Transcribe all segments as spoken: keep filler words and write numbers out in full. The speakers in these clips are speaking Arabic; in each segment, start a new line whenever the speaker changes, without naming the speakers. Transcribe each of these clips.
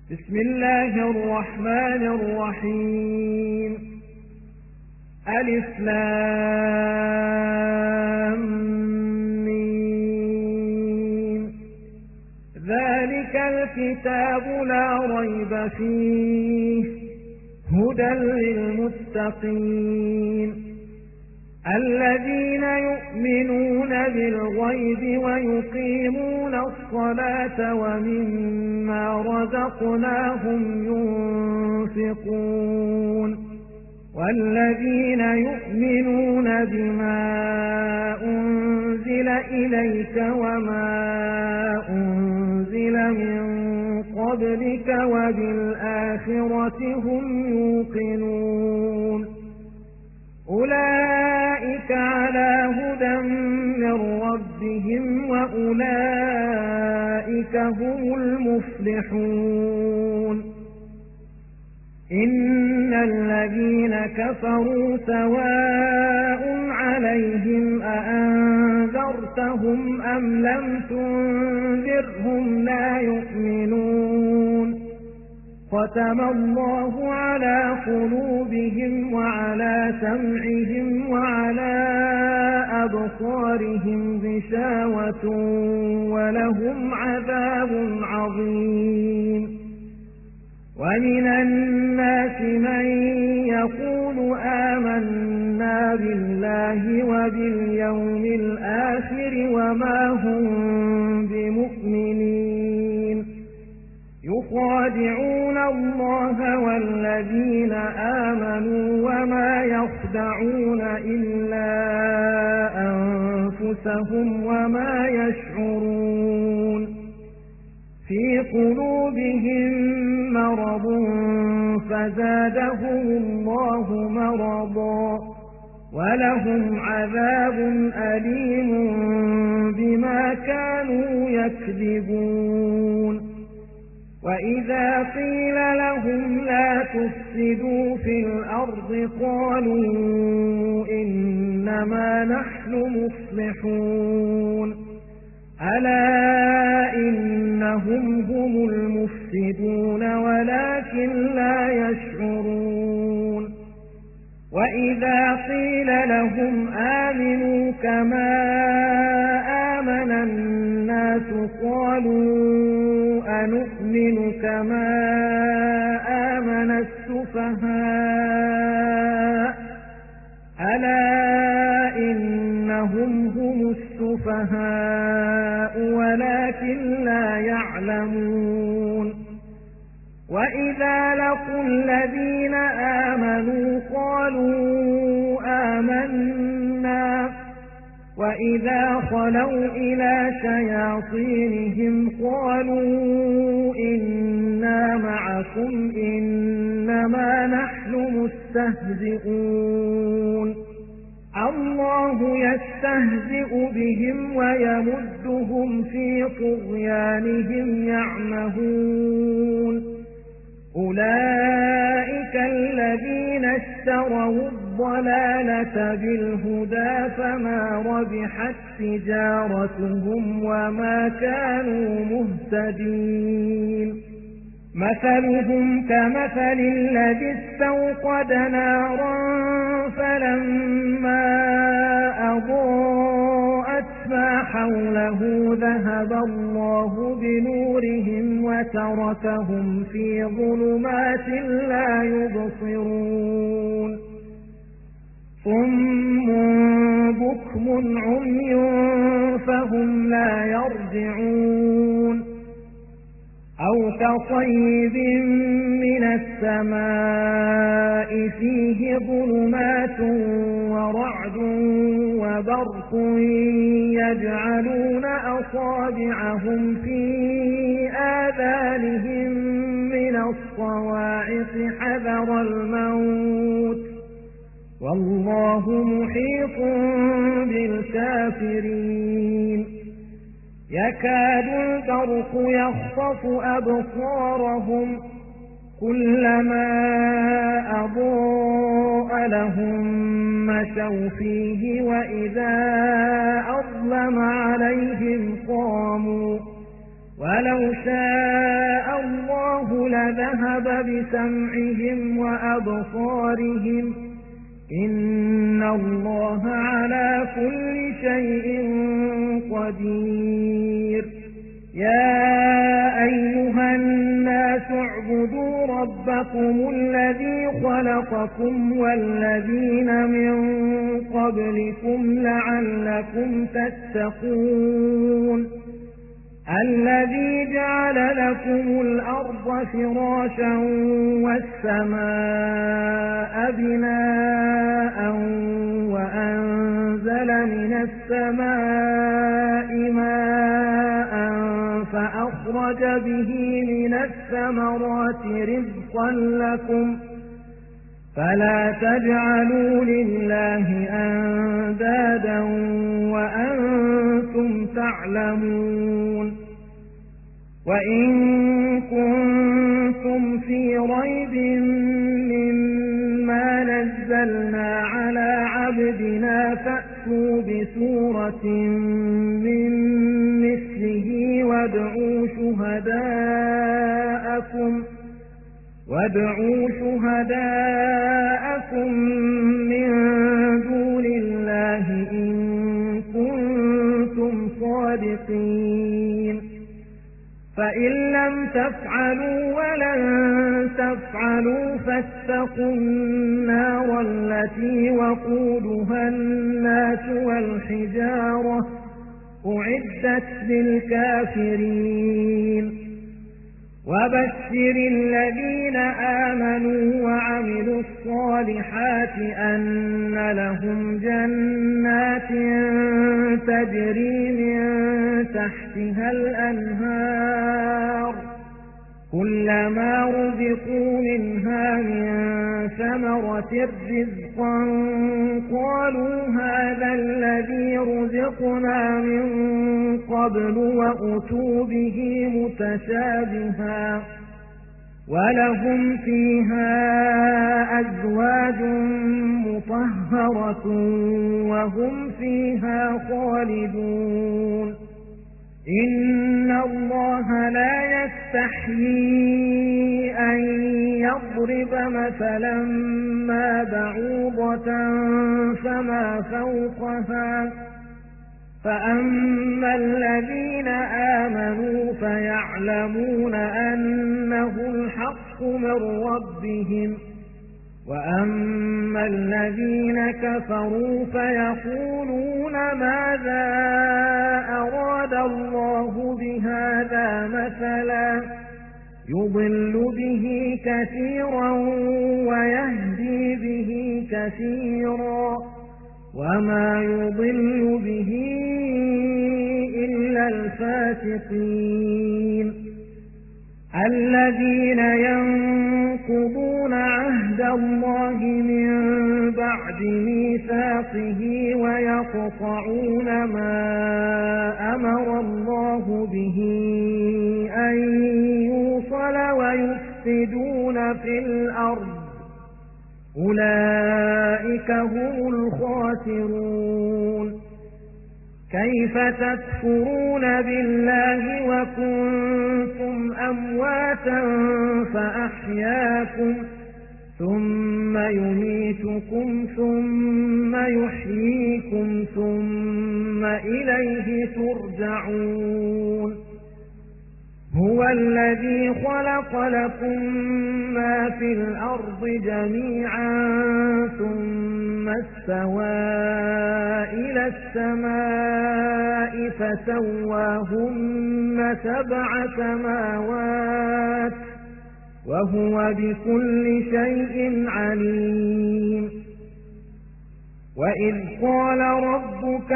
بسم الله الرحمن الرحيم ألف لام ميم ذلك الكتاب لا ريب فيه هدى للمتقين الذين يؤمنون بالغيب ويقيمون الصلاة ومما رزقناهم ينفقون والذين يؤمنون بما أنزل إليك وما أنزل من قبلك وبالآخرة هم يوقنون أولئك على هدى من ربهم وأولئك هم المفلحون إن الذين كفروا سواء عليهم أأنذرتهم أم لم تنذرهم لا يؤمنون ختم الله على قلوبهم وعلى سمعهم وعلى أبصارهم غشاوة ولهم عذاب عظيم ومن الناس من يقول آمنا بالله وباليوم الآخر وما هم بمؤمنين يخادعون الله والذين آمنوا وما يخدعون إلا أنفسهم وما يشعرون في قلوبهم مرض فزادهم الله مرضا ولهم عذاب أليم بما كانوا يكذبون وإذا قيل لهم لا تفسدوا في الأرض قالوا إنما نحن مصلحون ألا إنهم هم المفسدون ولكن لا يشعرون وإذا قيل لهم آمنوا كما آمن الناس قالوا أنؤمن كما آمن السفهاء ألا إنهم هم السفهاء ولكن لا يعلمون وإذا لقوا الذين آمنوا قالوا آمنا وإذا خلوا إلى شياطينهم قالوا إنا معكم إنما نحن مستهزئون الله يستهزئ بهم ويمدهم في طغيانهم يعمهون أولئك الذين اشتروا الضلالة بالهدى فما ربحت تجارتهم وما كانوا مهتدين مثلهم كمثل الذي استوقد نارا فلما أضاءت ما حوله ذهب الله بنورهم وتركهم في ظلمات لا يبصرون صم بكم عمي فهم لا يرجعون أو كصيب من السماء فيه ظلمات ورعد وبرق يجعلون أصابعهم في آذانهم من الصواعق حذر الموت والله محيط بالكافرين يكاد البرق يخطف أبصارهم كلما أضاء لهم مشوا فيه وإذا أظلم عليهم قاموا ولو شاء الله ذهب بسمعهم وأبصارهم إن الله على كل شيء قدير يا أيها الناس اعبدوا ربكم الذي خلقكم والذين من قبلكم لعلكم تتقون الذي جعل لكم الأرض فراشا والسماء بناء وأنزل من السماء ماء فأخرج به من الثمرات رزقا لكم فلا تجعلوا لله أندادا وأنتم تعلمون وإن كنتم في ريب مما نزلنا على عبدنا فأتوا بسورة من مثله وادعوا شهداءكم وادعوا شهداءكم من دون الله إن كنتم صادقين فإن لم تفعلوا ولن تفعلوا فاتقوا النار التي وقودها الناس والحجارة أعدت للكافرين وبشر الذين آمنوا وعملوا الصالحات أن لهم جنات تجري من تحتها الأنهار كلما رزقوا منها من ثمرة رزقا قالوا هذا الذي رزقنا من قبل وأتوا به متشابها ولهم فيها أزواج مطهرة وهم فيها خالدون إن الله لا يستحيي أن يضرب مثلا ما بعوضة فما فوقها فأما الذين آمنوا فيعلمون أنه الحق من ربهم وأما الذين كفروا فيقولون ماذا أراد الله بهذا مثلا يضل به كثيرا ويهدي به كثيرا وما يضل به إلا الفاسقين الذين ينقضون عهد الله من بعد ميثاقه ويقطعون ما أمر الله به أن يوصل ويفسدون في الأرض أولئك هم الخاسرون كيف تكفرون بالله وكنتم أمواتا فأحياكم ثم يميتكم ثم يحييكم ثم إليه ترجعون هو الذي خلق لكم ما في الأرض جميعا ثم استوى إلى السماء فسواهن سبع سماوات وهو بكل شيء عليم وإذ قال ربك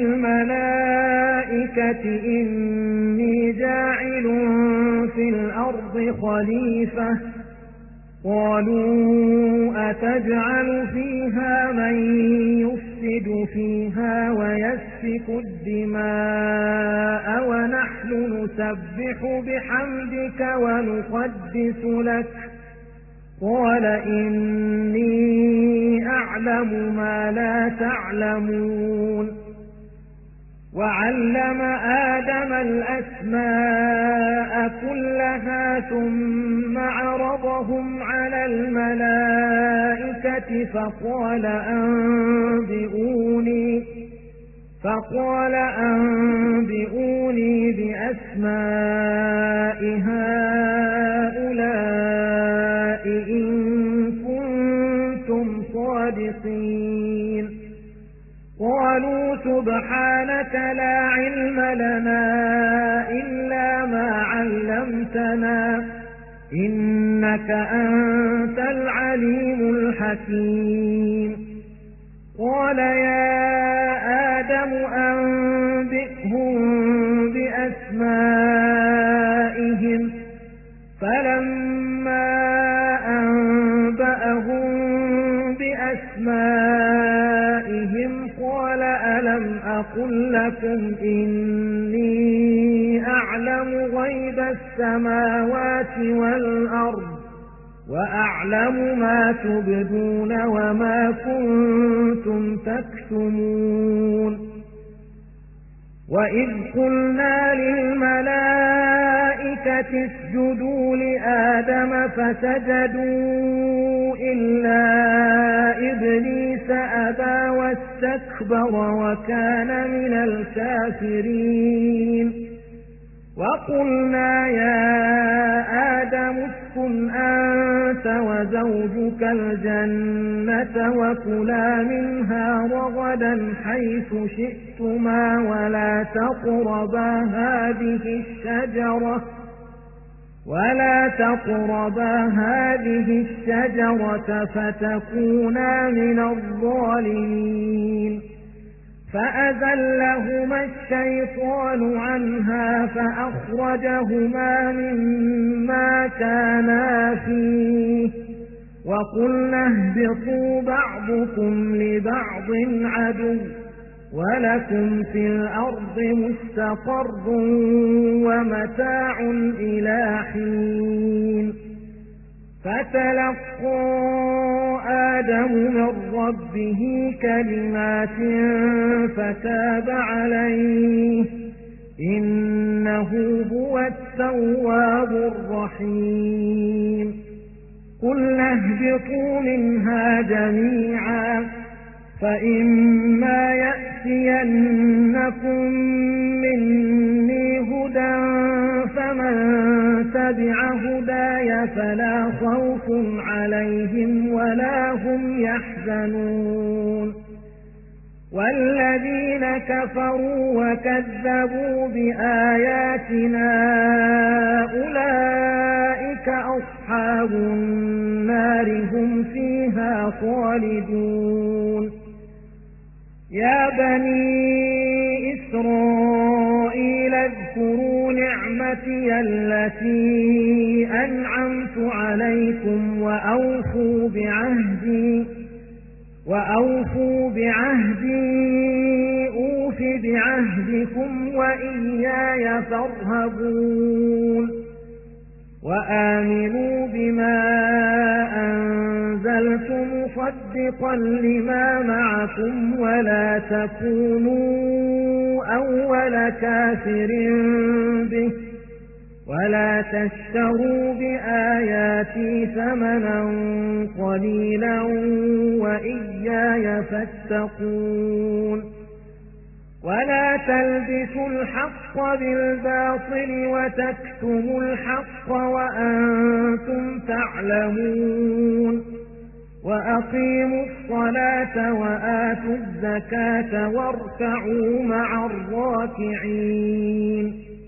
للملائكة إني جاعل في الأرض خليفة قالوا أتجعل فيها من يفسد فيها ويسفك الدماء ونحن نسبح بحمدك ونقدس لك قال إني أعلم ما لا تعلمون وعلم آدم الأسماء كلها ثم عرض عرضهم على الملائكة فقال أنبئوني فقال أنبئوني بأسماء هؤلاء إن كنتم صادقين قالوا سبحانك لا علم لنا إلا ما علمتنا إنك أنت العليم الحكيم قال يا آدم أنبئهم بأسمائهم فلما أنبأهم بأسمائهم قال ألم أقل لكم إني أعلم غيب السماوات والأرض وأعلم ما تبدون وما كنتم تكتمون وإذ قلنا للملائكة اسجدوا لآدم فسجدوا إلا إبليس أبى واستكبر وكان من الكافرين وقلنا يا آدم اسكن أنت وزوجك الجنة وكلا منها رغدا حيث شئتما ولا تقربا هذه الشجرة ولا تقربا هذه الشجرة فتكونا من الظالمين فأزلهما الشيطان عنها فأخرجهما مما كانا فيه وقلنا اهبطوا بعضكم لبعض عدو ولكم في الأرض مستقر ومتاع إلى حين فتلقى آدم من ربه كلمات فتاب عليه إنه هو التواب الرحيم قلنا اهبطوا منها جميعا فإما يأتينكم مني هدى فمن تبع هداي فلا خوف عليهم ولا هم يحزنون والذين كفروا وكذبوا بآياتنا أولئك أصحاب النار هم فيها خالدون يا بني إسرائيل اذكروا نعمتي التي أنعمت عليكم وأوفوا بعهدي وأوفوا بعهدي أوف بعهدكم وإياي فارهبون وآمنوا بما أنزلت مصدقا لما معكم ولا تكونوا أول كافر به ولا تشتروا بآياتي ثمنا قليلا وإياي فاتقون ولا تلبسوا الحق بالباطل وتكتموا الحق وأنتم تعلمون وأقيموا الصلاة وآتوا الزكاة واركعوا مع الراكعين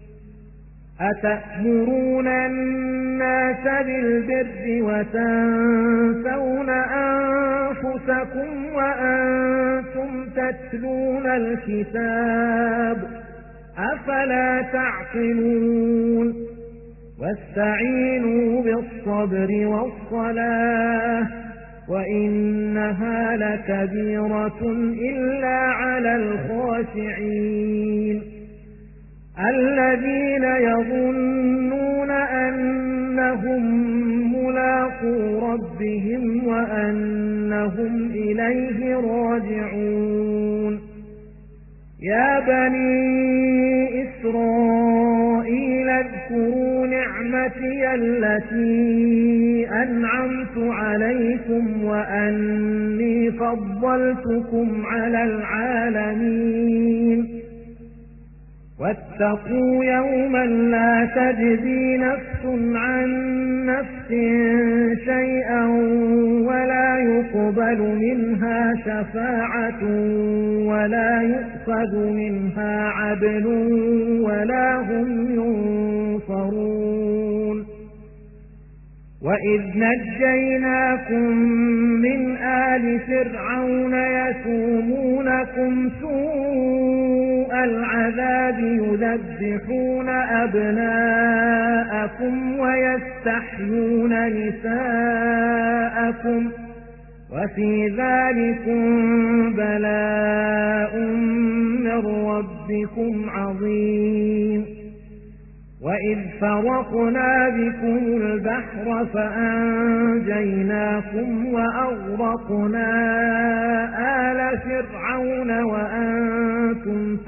أتأمرون الناس بالبر وتنسون أنفسكم وأنتم تتلون الكتاب أفلا تعقلون واستعينوا بالصبر والصلاة وإنها لكبيرة إلا على الخاشعين الذين يظنون أنهم ملاقو ربهم وأنهم إليه راجعون يا بني إسرائيل اذكروا نعمتي التي أنعمت عليكم وأني فضلتكم على العالمين واتقوا يوما لا تجزي نفس عن نفس شيئا ولا يقبل منها شفاعة ولا يؤخذ منها عدل ولا هم ينصرون وإذ نجيناكم من آل فرعون يسومونكم سوء العذاب يذبحون أبناءكم ويستحيون نساءكم وفي ذلكم بلاء من ربكم عظيم وإذ فرقنا بكم البحر فأنجيناكم وأغرقنا آل فرعون وأنتم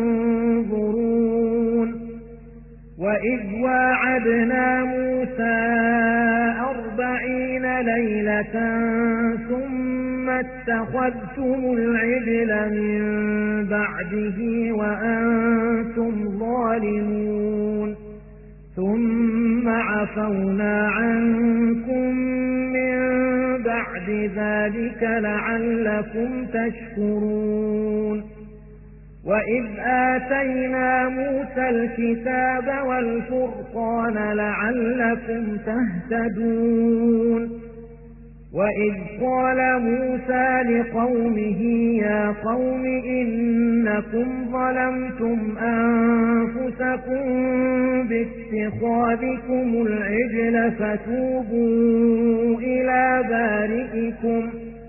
تنظرون وإذ واعدنا موسى أربعين ليلة ثم اتخذتم العجل من بعده وأنتم ظالمون ثم عفونا عنكم من بعد ذلك لعلكم تشكرون وإذ آتينا موسى الكتاب والفرقان لعلكم تهتدون وإذ قال موسى لقومه يا قوم إنكم ظلمتم أنفسكم باتخاذكم العجل فتوبوا إلى بارئكم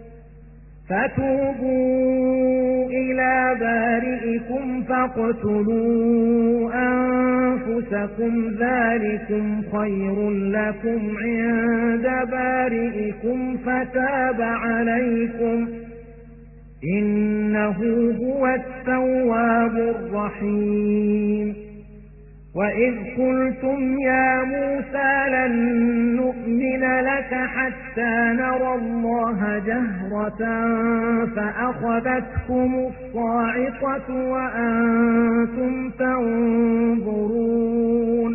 فتوبوا إلى بارئكم فاقتلوا أنفسكم ذلكم خير لكم عند بارئكم فتاب عليكم إنه هو التواب الرحيم وإذ قلتم يا موسى لن نؤمن لك حتى نرى الله جهرة فأخذتكم الصاعقة وأنتم تنظرون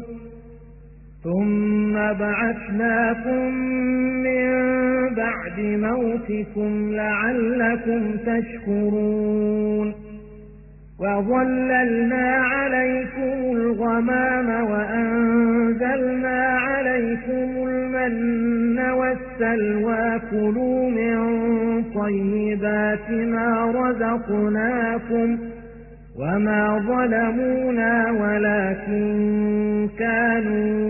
ثم بعثناكم من بعد موتكم لعلكم تشكرون وظللنا عليكم الغمام وأنزلنا عليكم المن والسلوى كلوا من طيبات ما رزقناكم وما ظلمونا ولكن كانوا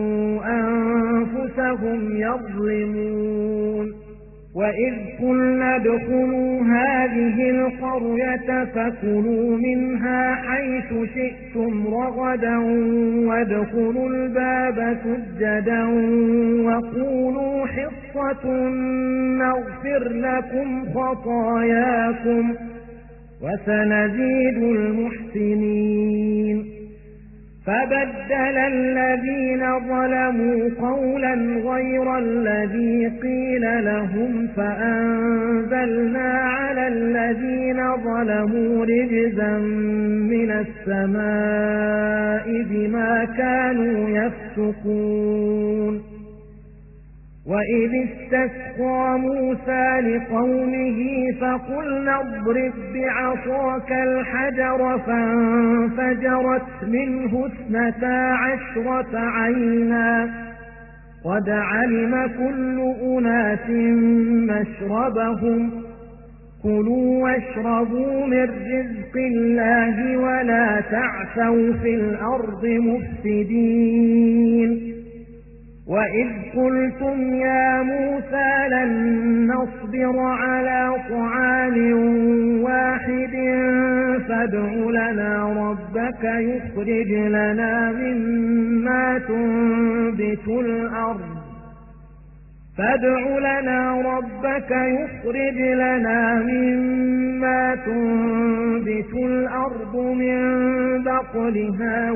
أنفسهم يظلمون وإذ قلنا ادخلوا هذه القرية فكلوا منها حيث شئتم رغدا وادخلوا الباب سجدا وقولوا حصة نغفر لكم خطاياكم وسنزيد المحسنين فبدل الذين ظلموا قولا غير الذي قيل لهم فأنزلنا على الذين ظلموا رجزا من السماء بما كانوا يفسقون وإذ استسقى موسى لقومه فقلنا اضرب بعصاك الحجر فانفجرت منه اثنتا عشرة عينا قد علم كل أناس مشربهم كلوا واشربوا من رزق الله ولا تعثوا في الأرض مفسدين وإذ قلتم يا موسى لن نصبر على طعام واحد فادع لنا ربك يخرج لنا مما تنبت الأرض فادع لنا ربك يخرج لنا مما تنبت الأرض من بقلها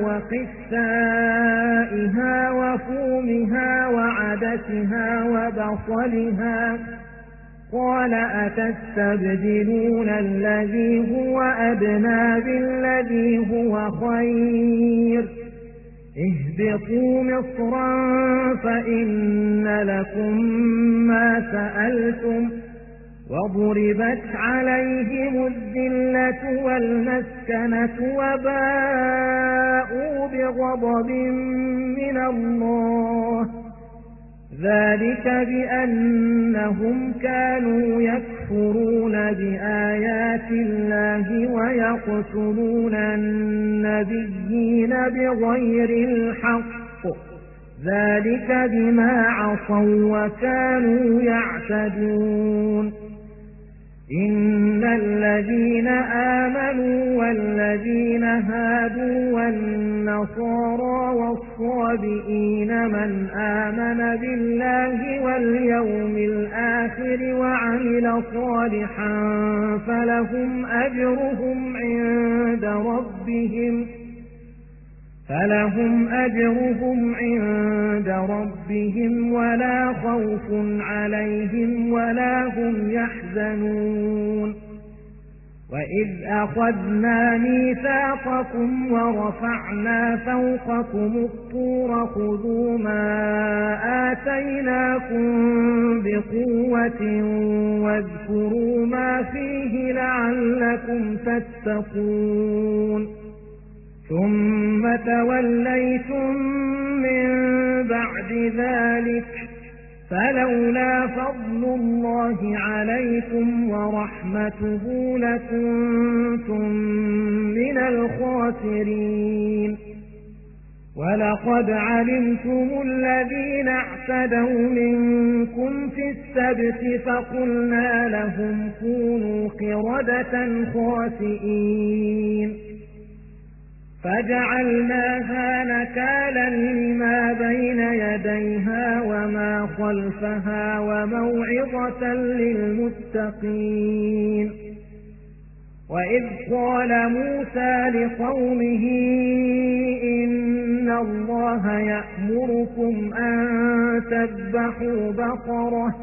وقثائها وفومها وعدسها وبصلها قال أتستبدلون الذي هو أدنى بالذي هو خير اهبطوا مصرا فإن لكم ما سألتم وضربت عليهم الذلة والمسكنة وباءوا بغضب من الله ذلك بأنهم كانوا يكفرون بآيات الله ويقتلون النبيين بغير الحق ذلك بما عصوا وكانوا يعتدون إن الذين آمنوا والذين هادوا والنصارى والصابئين من آمن بالله واليوم الآخر وعمل صالحا فلهم أجرهم عند ربهم فلهم أجرهم عند ربهم ولا خوف عليهم ولا هم يحزنون وإذ أخذنا ميثاقكم ورفعنا فوقكم الطور خذوا ما آتيناكم بقوة واذكروا ما فيه لعلكم تتقون ثم توليتم من بعد ذلك فلولا فضل الله عليكم ورحمته لكنتم من الخاسرين ولقد علمتم الذين اعتدوا منكم في السبت فقلنا لهم كونوا قردة خاسئين فجعلناها نكالا لما بين يديها وما خلفها وموعظة للمتقين وإذ قال موسى لقومه إن الله يأمركم أن تذبحوا بقرة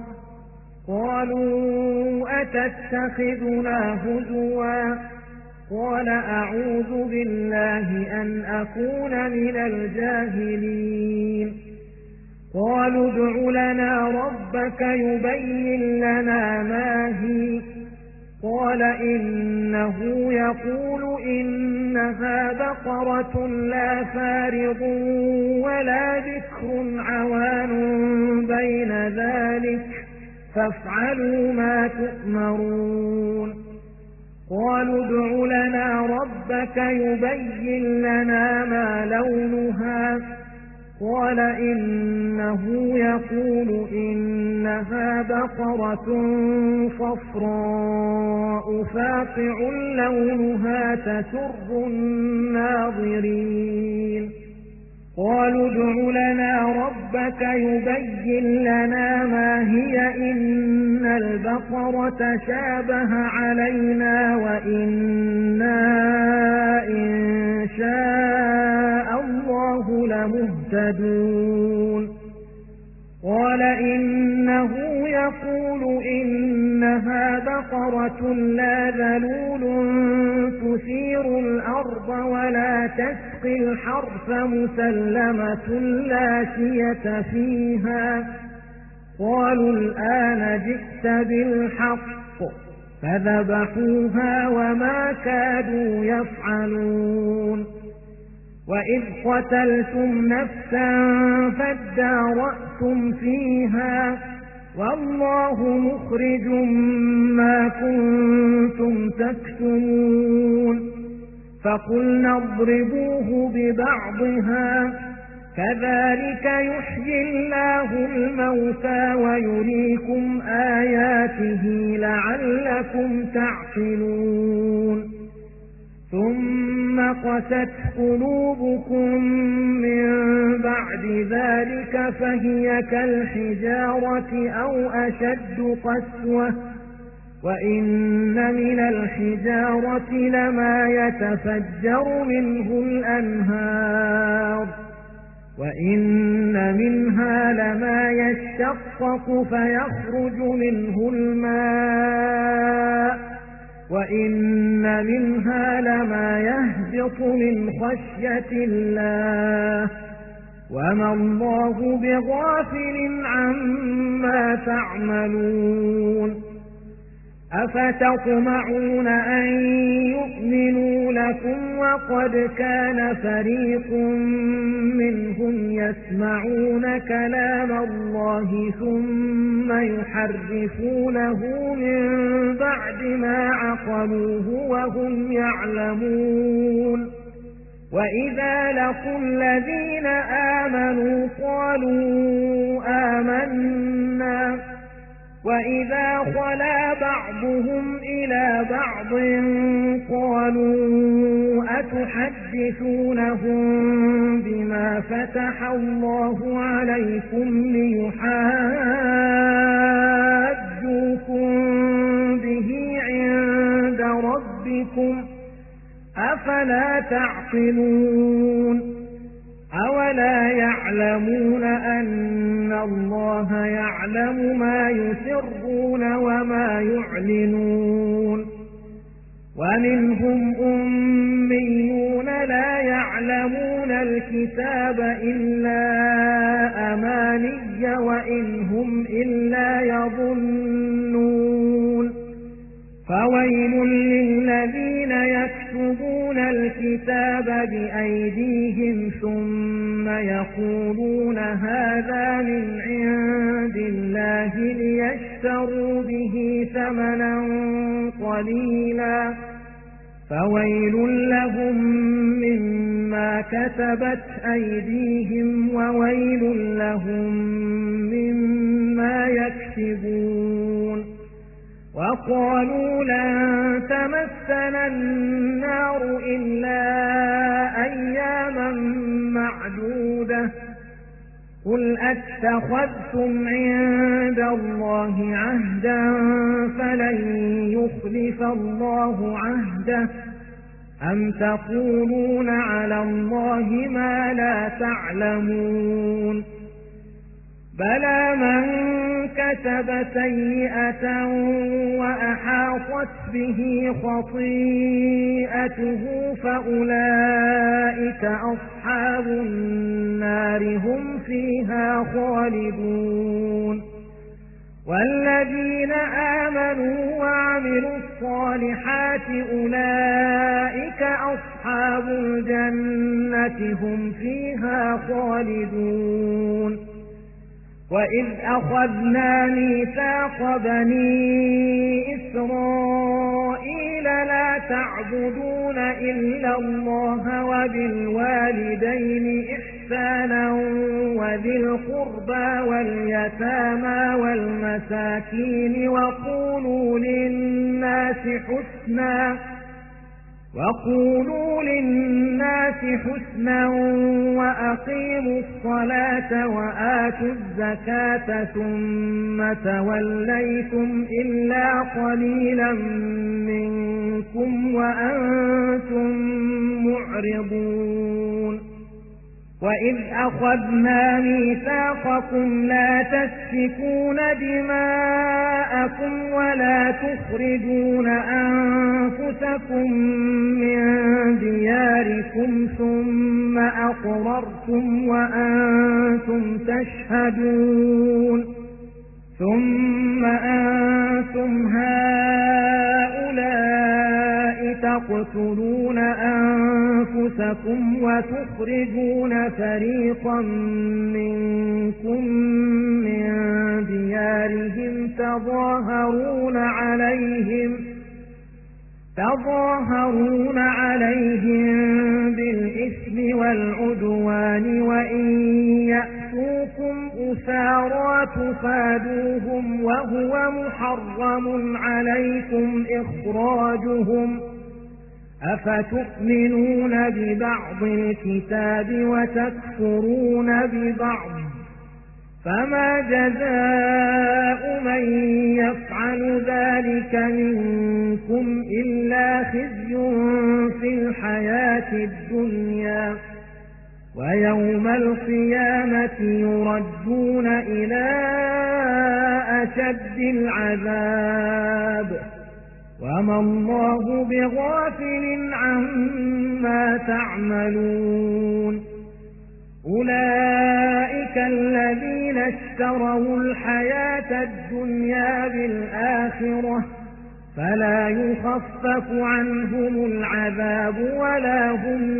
قالوا أتتخذنا هزوا قال أعوذ بالله أن أكون من الجاهلين قالوا ادع لنا ربك يبين لنا ما هي قال إنه يقول إنها بقرة لا فارض ولا بكر عوان بين ذلك فافعلوا ما تؤمرون قالوا ادع لنا ربك يبين لنا ما لونها قال إنه يقول إنها بقرة صفراء فاقع لونها تسر الناظرين قالوا ادع لنا ربك يبين لنا ما هي إن البقرة شابه علينا وإنا إن شاء الله لمهتدون قال إنه يقول إنها بقرة لا ذلول تثير الأرض ولا تسقي الحرث مسلمة لا شية فيها قالوا الآن جئت بالحق فذبحوها وما كادوا يفعلون وإذ قتلتم نفسا فادارأتم فيها والله مخرج ما كنتم تكتمون فقلنا اضربوه ببعضها كذلك يحيي الله الموتى ويريكم آياته لعلكم تعقلون ثم قست قلوبكم من بعد ذلك فهي كالحجارة أو أشد قسوة وإن من الحجارة لما يتفجر منه الأنهار وإن منها لما يشقق فيخرج منه الماء وإن منها لما يهبط من خشية الله وما الله بغافل عما تعملون أفتطمعون أن يؤمنوا لكم وقد كان فريق منهم يسمعون كلام الله ثم يحرفونه من بعد ما عقلوه وهم يعلمون وإذا لقوا الذين آمنوا قالوا آمنا وإذا خلا بعضهم إلى بعض قالوا أتحدثونهم بما فتح الله عليكم ليحاجوكم به عند ربكم أفلا تعقلون أولا يعلمون أن الله يعلم ما يسرون وما يعلنون ومنهم أميون لا يعلمون الكتاب إلا أماني وإن هم إلا يظنون فويل للذين يكتبون الكتاب بأيديهم ثم يقولون هذا من عند الله ليشتروا به ثمنا قليلا فويل لهم مما كتبت أيديهم وويل لهم مما يكسبون وقالوا لن تمسنا النار إلا أياما معدودة قل أتخذتم عند الله عهدا فلن يخلف الله عهده أم تقولون على الله ما لا تعلمون بلى من كسب سيئة وأحاطت به خطيئته فأولئك أصحاب النار هم فيها خالدون والذين آمنوا وعملوا الصالحات أولئك أصحاب الجنة هم فيها خالدون وإذ أخذنا ميثاق بني إسرائيل لا تعبدون إلا الله وبالوالدين إحسانا وذي القربى واليتامى والمساكين وقولوا للناس حسنا وقولوا للناس حسنا وأقيموا الصلاة وآتوا الزكاة ثم توليتم إلا قليلا منكم وأنتم معرضون وإذ أخذنا ميثاقكم لا تسفكون دماءكم ولا تخرجون أنفسكم من دياركم ثم أقررتم وأنتم تشهدون ثم أنتم هؤلاء تقتلون أنفسكم وتخرجون فريقا منكم من ديارهم تظاهرون عليهم تظاهرون عليهم بالإثم والعدوان وإن يأتوكم أسارى تفادوهم وهو محرم عليكم إخراجهم أفتؤمنون ببعض الكتاب وتكفرون ببعض فما جزاء من يفعل ذلك منكم إلا خزي في الحياة الدنيا ويوم القيامة يردون إلى أشد العذاب وما الله بغافل عما تعملون أولئك الذين اشتروا الحياة الدنيا بالآخرة فلا يخفف عنهم العذاب ولا هم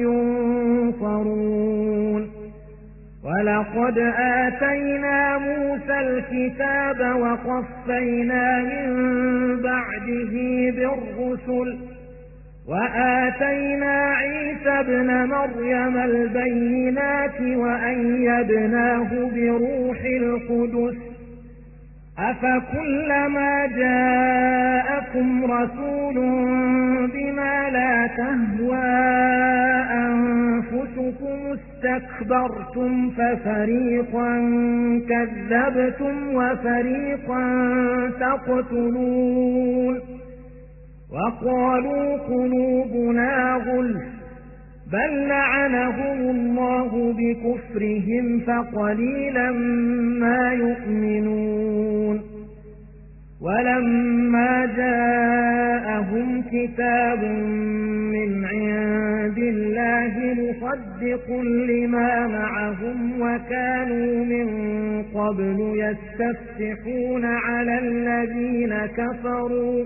ينصرون ولقد آتينا موسى الكتاب وقفينا من بعده بالرسل وآتينا عيسى ابن مريم البينات وأيدناه بروح القدس أفكلما جاءكم رسول بما لا تهوى أنفسكم استكبرتم ففريقا كذبتم وفريقا تقتلون وقالوا قلوبنا غلف بل لعنهم الله بكفرهم فقليلا ما يؤمنون ولما جاءهم كتاب من عند الله مصدق لما معهم وكانوا من قبل يستفتحون على الذين كفروا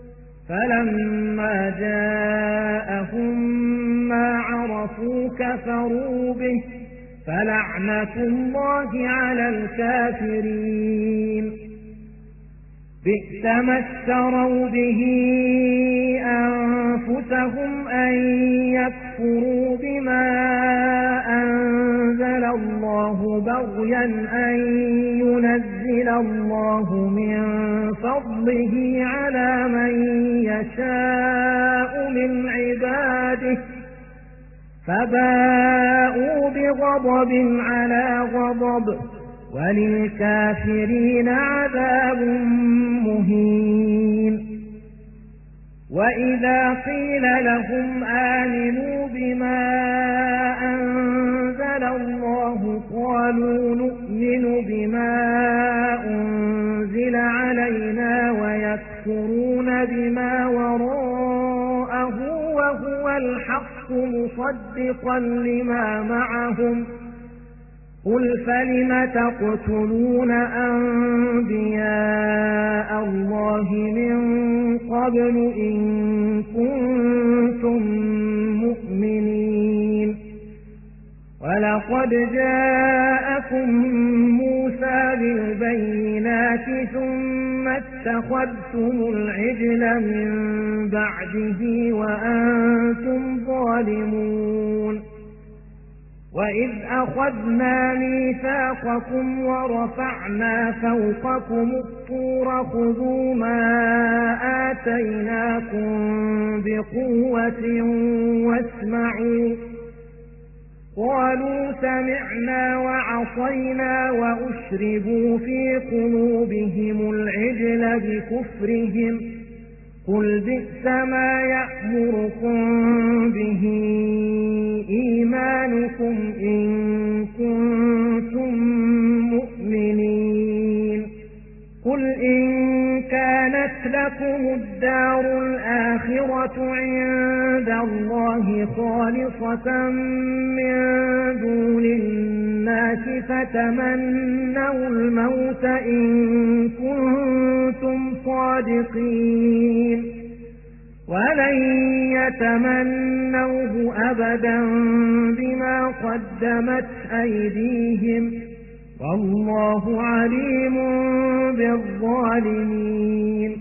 فلما جاءهم ما عرفوا كفروا به فلعنة الله على الكافرين بئس ما اشتروا به أنفسهم أن يكفروا بما أنزل الله بغيا أن ينزل الله من فضله على من يشاء من عباده فباءوا بغضب على غضب وللكافرين عذاب مهين وإذا قيل لهم آمنوا بما أنزل الله قالوا نؤمن بما أنزل علينا ويكفرون بما وراءه وهو الحق مصدقا لما معهم قل فلم تقتلون أنبياء الله من قبل إن كنتم مؤمنين ولقد جاءكم موسى بالبينات ثم اتخذتم العجل من بعده وأنتم ظالمون وإذ أخذنا ميثاقكم ورفعنا فوقكم الطور خذوا ما آتيناكم بقوة واسمعوا قالوا سمعنا وعصينا وأشربوا في قلوبهم العجل بكفرهم قل بئس ما يأمركم به إيمانكم إن كنتم مؤمنين قل إن كانت لكم الدار الآخرة عند الله خالصة من دون الناس فتمنوا الموت إن كنتم صادقين ولن يتمنوه أبدا بما قدمت أيديهم والله عليم بالظالمين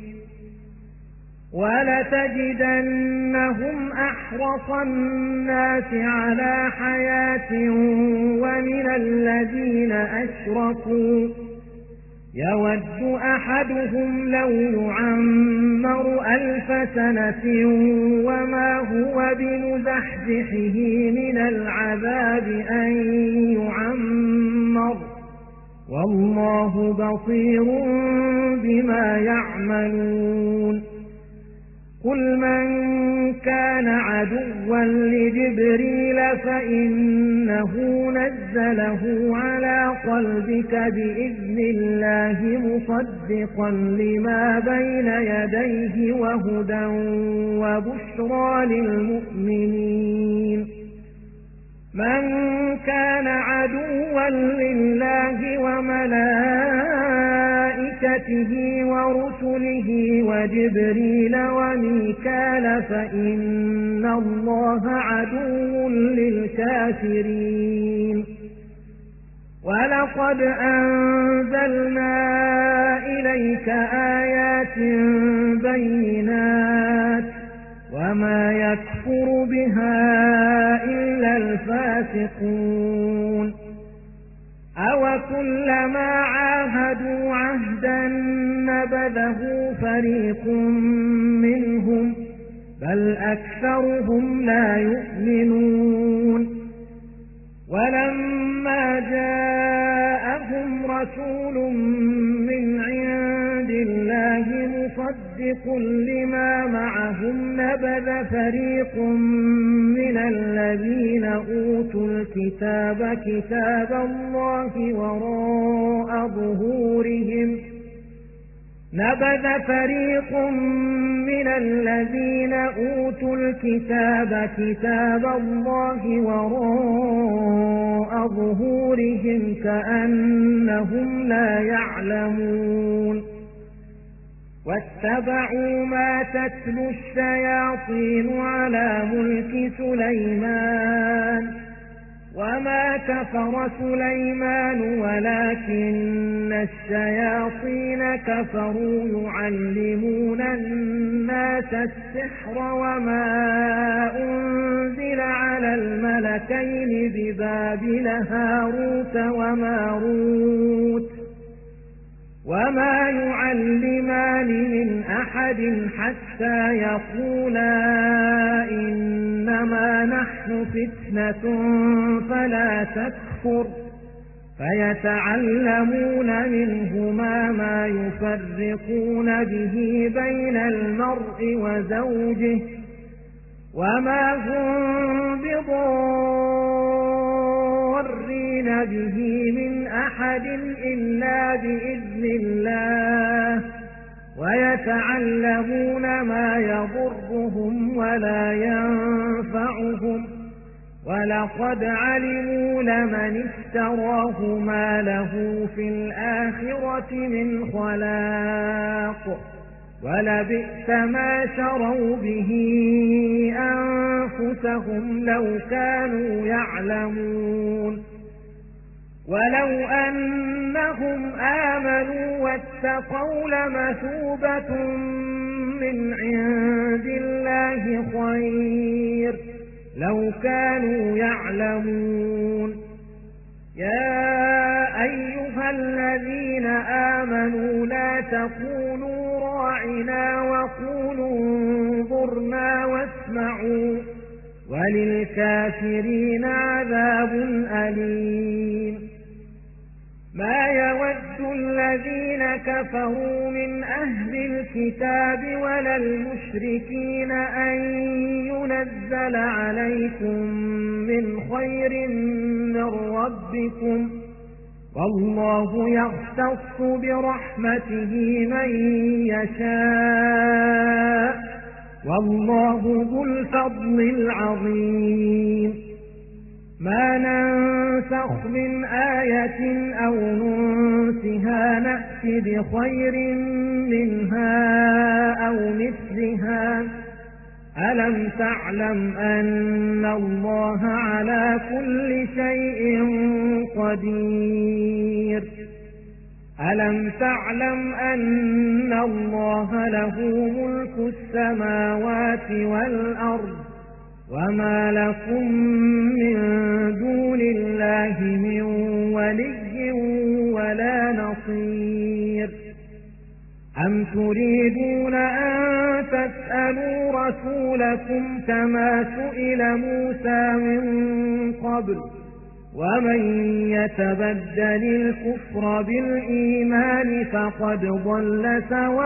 ولتجدنهم أحرص الناس على حياة ومن الذين أشركوا يود أحدهم لو يعمر ألف سنة وما هو بمزحزحه من العذاب أن يعمر والله بصير بما يعملون قل من كان عدوا لجبريل فإنه نزله على قلبك بإذن الله مصدقا لما بين يديه وهدى وبشرى للمؤمنين من كان عدوا لله وملائكته ورسله وجبريل وميكال فإن الله عدو للكافرين ولقد أنزلنا إليك آيات بينات وما يكفر بها إلا الفاسقون أو كلما عاهدوا عهدا نبذه فريق منهم بل أكثرهم لا يؤمنون ولما جاءهم رسول من عند الله مصدق لما معهم نبذ فريق من الذين أوتوا الكتاب كتاب الله وراء ظهورهم نبذ فريق من الذين أوتوا الكتاب كتاب الله وراء ظهورهم كأنهم لا يعلمون واتبعوا ما تتلو الشياطين على ملك سليمان وما كفر سليمان ولكن الشياطين كفروا يعلمون الناس السحر وما أنزل على الملكين ببابل هاروت وماروت وما يعلمان من أحد حتى يقولا إنما نحن فتنة فلا تكفر فيتعلمون منهما ما يفرقون به بين المرء وزوجه وما هم بضارين به من أحد إلا بإذن الله ويتعلمون ما يضرهم ولا ينفعهم ولقد علموا لمن اشتراه ما له في الآخرة من خلاق ولبئس ما شروا به أنفسهم لو كانوا يعلمون ولو أنهم آمنوا واتقوا لمثوبة من عند الله خير لو كانوا يعلمون يا أيها الذين آمنوا لا تقولوا راعنا وقولوا انظرنا واسمعوا وللكافرين عذاب أليم ما يود الذين كفروا من أهل الكتاب ولا المشركين أن ينزل عليكم من خير من ربكم والله يختص برحمته من يشاء والله ذو الفضل العظيم ما ننسخ من آية أو ننسها نأت بخير منها أو مثلها ألم تعلم أن الله على كل شيء قدير ألم تعلم أن الله له ملك السماوات والأرض وما لكم من دون الله من ولي ولا نصير أم تريدون أن تسألوا رسولكم كما سئل موسى من قبل ومن يتبدل الكفر بالإيمان فقد ضل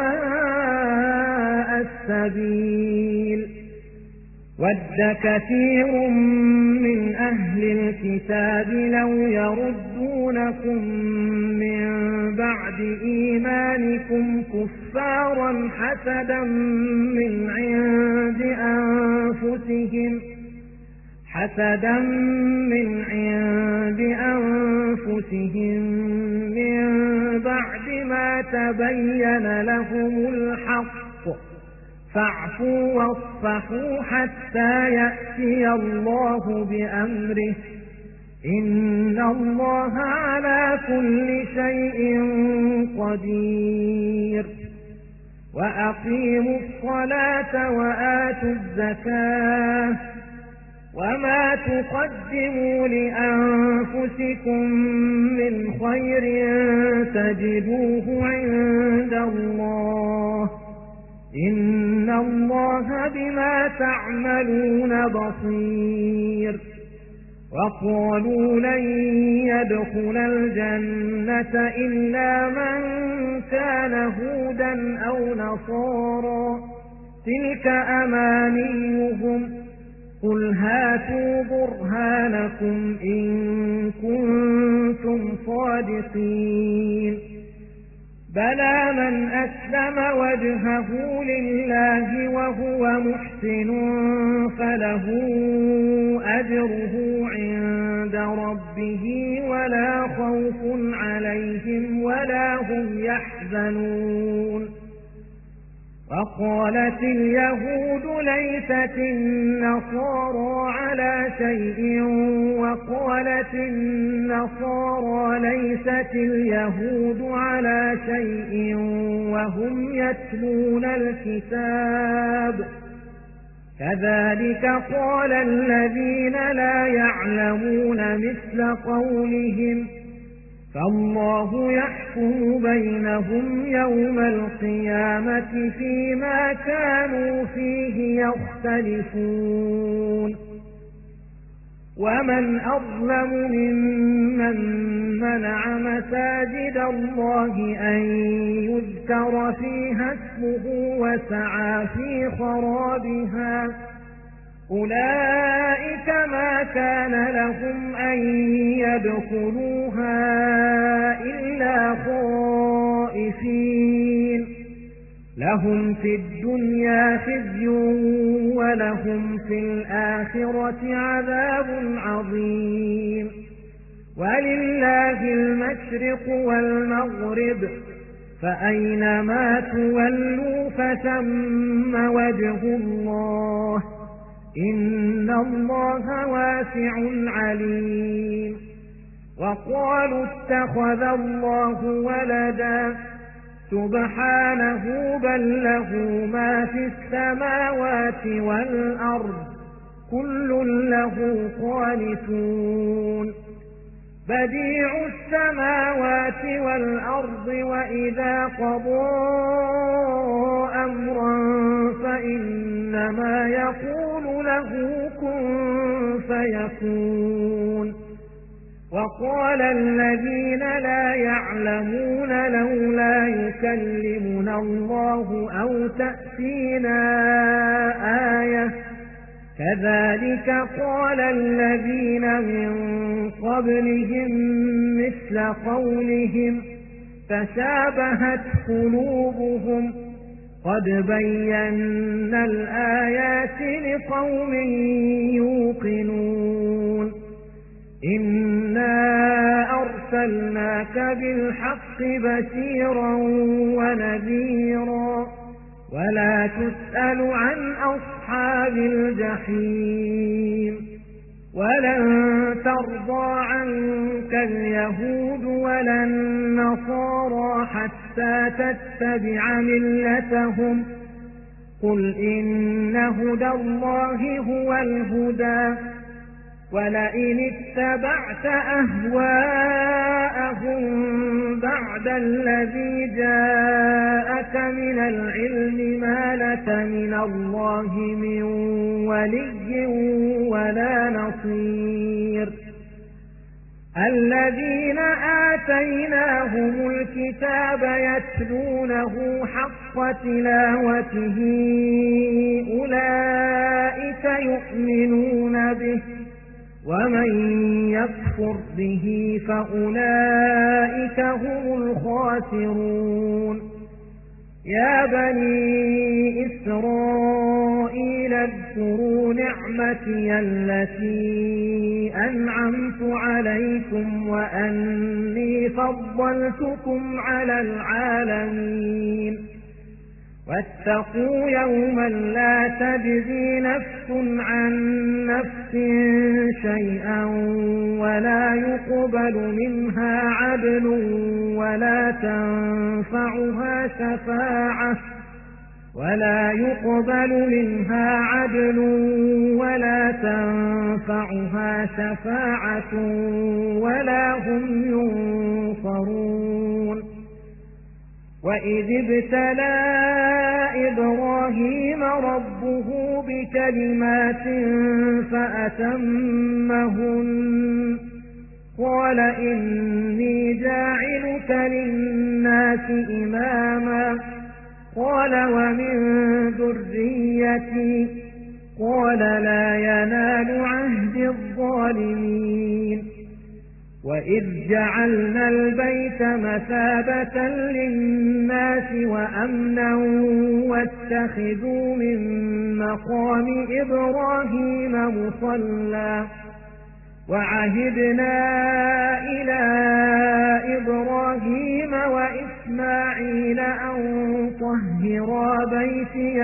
سواء السبيل ود كثير من أهل الكتاب لو يردونكم من بعد إيمانكم كفارا حسدا من عند أنفسهم حسدا من عند أنفسهم من بعد ما تبين لهم الحق فاعفوا واصفحوا حتى يأتي الله بأمره إن الله على كل شيء قدير وأقيموا الصلاة وآتوا الزكاة وما تقدموا لأنفسكم من خير تجدوه عند الله إن الله بما تعملون بصير وقالوا لن يدخل الجنة إلا من كان هودا أو نصارى تلك أمانيهم قل هاتوا برهانكم إن كنتم صادقين بلى من أسلم وجهه لله وهو محسن فله أجره عند ربه ولا خوف عليهم ولا هم يحزنون وقالت اليهود ليست النصارى على شيء وقالت النصارى ليست اليهود على شيء وهم يتلون الكتاب كذلك قال الذين لا يعلمون مثل قولهم فالله يحكم بينهم يوم القيامة فيما كانوا فيه يختلفون ومن أظلم ممن منع مساجد الله أن يذكر فيها اسمه وسعى في خرابها أولئك ما كان لهم أن يدخلوها إلا خائفين لهم في الدنيا خزي ولهم في الآخرة عذاب عظيم ولله المشرق والمغرب فأينما تولوا فثم وجه الله إن الله واسع عليم وقالوا اتخذ الله ولدا سبحانه بل له ما في السماوات والأرض كل له قانتون بديع السماوات والأرض وإذا قضى أمرا فإنما يقول له كن فيكون وقال الذين لا يعلمون لولا يكلمنا الله أو تأتينا آية كذلك قال الذين من قبلهم مثل قولهم تشابهت قلوبهم قد بينا الآيات لقوم يوقنون إنا أرسلناك بالحق بشيرا ونذيرا ولا تسأل عن أصحاب الجحيم ولن ترضى عنك اليهود ولا النصارى حتى تتبع ملتهم قل إن هدى الله هو الهدى ولئن اتبعت أهواءهم بعد الذي جاءك من العلم ما لك من الله من ولي ولا نصير الذين آتيناهم الكتاب يتلونه حق تلاوته أولئك يؤمنون به ومن يكفر به فأولئك هم الخاسرون يا بني إسرائيل اذكروا نعمتي التي أنعمت عليكم وأني فضلتكم على العالمين واتقوا يوما لا تجزي نفس عن نفس شيئا ولا يقبل منها عدل ولا تنفعها شفاعة ولا يقبل منها عدل ولا تنفعها شفاعة ولا هم ينصرون وإذ ابتلى إبراهيم ربه بكلمات فأتمهن قال إني جاعلك للناس إماما قال ومن ذريتي قال لا ينال عهد الظالمين وإذ جعلنا البيت مثابة للناس وأمنا واتخذوا من مقام إبراهيم مصلى وعهدنا إلى إبراهيم وإسماعيل أن طهرا بيتي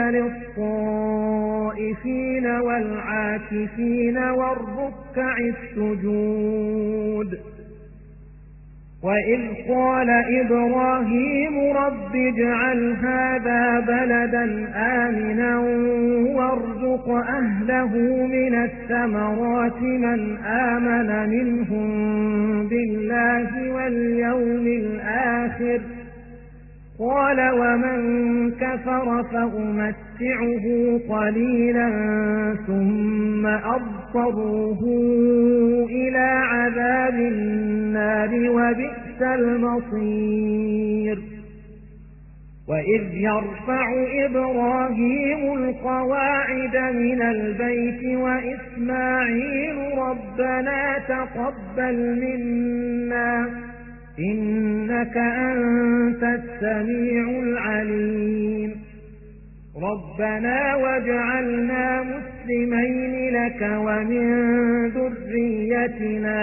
للطائفين والعاكفين والركع السجود وإذ قال إبراهيم رب اجعل هذا بلدا آمنا وارزق أهله من الثمرات من آمن منهم بالله واليوم الآخر قال ومن كفر فأمتعه قليلا ثم أضطره إلى عذاب النار وبئس المصير وإذ يرفع إبراهيم القواعد من البيت وإسماعيل ربنا تقبل منا إنك أنت السميع العليم ربنا واجعلنا مسلمين لك ومن ذريتنا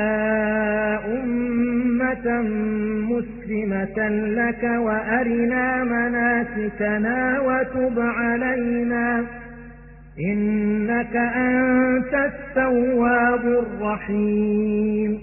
أمة مسلمة لك وأرنا مناسكنا وتب علينا إنك أنت التواب الرحيم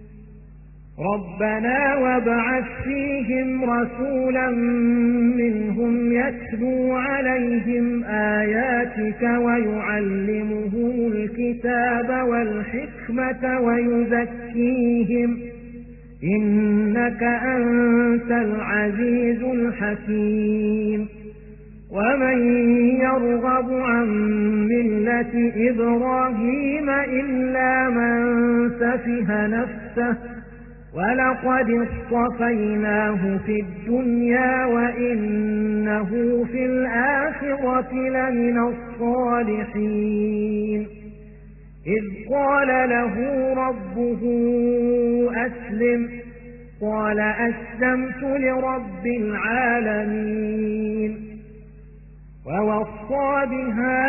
ربنا وابعث فيهم رسولا منهم يتلو عليهم آياتك ويعلمهم الكتاب والحكمة ويزكيهم إنك أنت العزيز الحكيم ومن يرغب عن ملة إبراهيم إلا من سفه نفسه ولقد اصطفيناه في الدنيا وإنه في الآخرة لمن الصالحين إذ قال له ربه أسلم قال أسلمت لرب العالمين ووصى بها